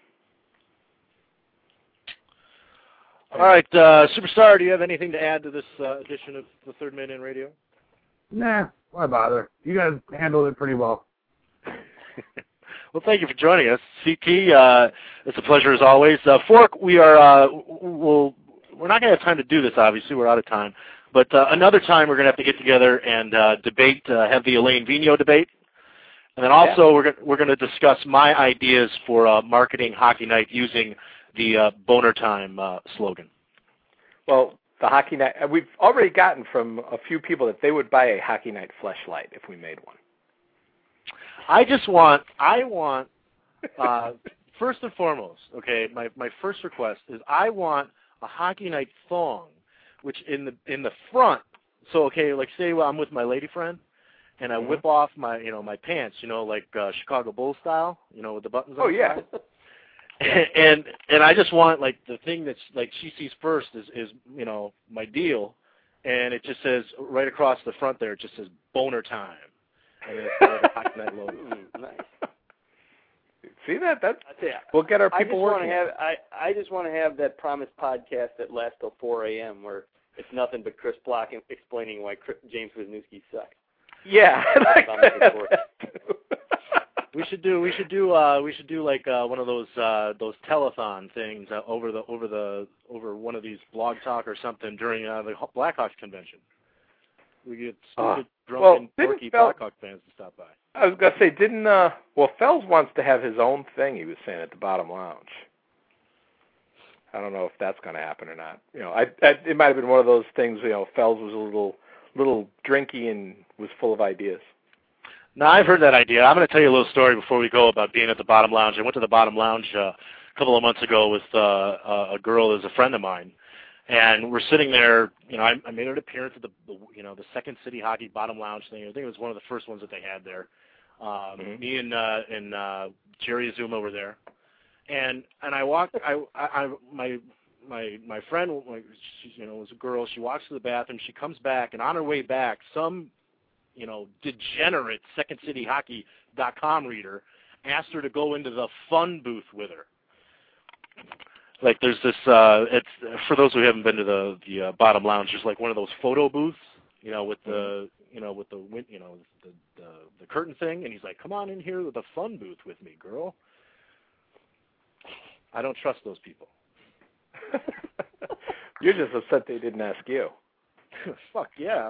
All right, Superstar, do you have anything to add to this edition of the Third Man In Radio? Nah, why bother? You guys handled it pretty well. Well, thank you for joining us, CT. It's a pleasure as always. Fork, we're not going to have time to do this. Obviously, we're out of time. But another time, we're going to have to get together and debate, have the Elaine Vigneault debate, and then also we're going to discuss my ideas for marketing Hockey Night using the Boner Time slogan. Well, the Hockey Night, we've already gotten from a few people that they would buy a Hockey Night fleshlight if we made one. I want first and foremost, okay, my first request is I want a Hockey Night thong, which in the front, so okay, like say I'm with my lady friend, and I whip off my my pants, like Chicago Bulls style, with the buttons on the side. And I just want like the thing that's like she sees first is my deal, and it just says right across the front there, it just says Boner Time, and it's the Hockey Night logo. Nice. See that? We'll get our people working. I just want to have that promised podcast that lasts till 4 a.m. where it's nothing but Chris Block explaining why James Wisniewski sucks. Yeah. We should do like one of those telethon things over one of these Blog Talk or something during the Blackhawks convention. We get stupid, drunken, dorky Blackhawk fans to stop by. I was gonna say, didn't Fells wants to have his own thing. He was saying at the Bottom Lounge. I don't know if that's going to happen or not. It might have been one of those things. Fells was a little drinky and was full of ideas. Now, I've heard that idea. I'm going to tell you a little story before we go about being at the Bottom Lounge. I went to the Bottom Lounge a couple of months ago with a girl who's a friend of mine, and we're sitting there. I made an appearance at the Second City Hockey Bottom Lounge thing. I think it was one of the first ones that they had there. Me and Jerry Azuma were there. And I walked. My friend, she was a girl. She walks to the bathroom. She comes back, and on her way back, some degenerate SecondCityHockey.com reader asked her to go into the fun booth with her. Like there's this. It's for those who haven't been to the Bottom Lounge. There's like one of those photo booths, with the the curtain thing, and he's like, "Come on in here with the fun booth with me, girl." I don't trust those people. You're just upset they didn't ask you. Fuck yeah.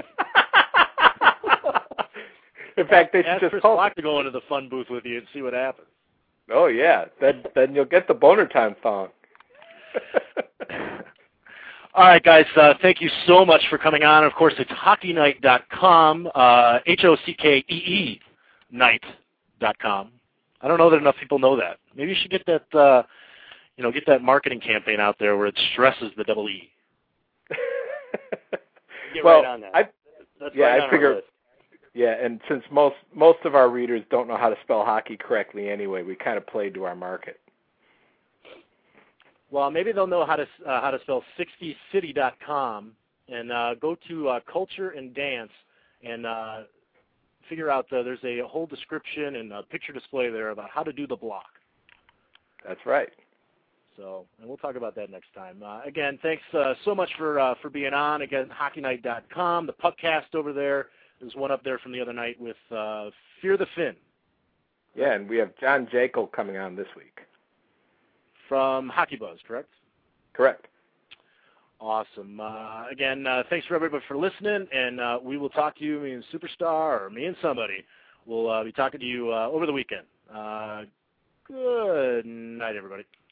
In fact, they should just Chris call Block to go into the fun booth with you and see what happens. Oh yeah, then you'll get the Boner Time thong. All right, guys, thank you so much for coming on. Of course, it's hockeynight.com, HOCKEE night.com. I don't know that enough people know that. Maybe you should get that, get that marketing campaign out there where it stresses the double E. Get right on that. I figure. Yeah, and since most of our readers don't know how to spell hockey correctly anyway, we kind of played to our market. Well, maybe they'll know how to spell 60city.com and go to Culture and Dance and figure out there's a whole description and a picture display there about how to do the block. That's right. So, and we'll talk about that next time. Again, thanks so much for being on. Again, hockeynight.com, the Puckcast over there. There's one up there from the other night with Fear the Fin. Yeah, and we have John Jekyll coming on this week. From Hockey Buzz, correct? Correct. Awesome. Again, thanks for everybody for listening, and we will talk to you, me and Superstar, or me and somebody. We'll be talking to you over the weekend. Good night, everybody.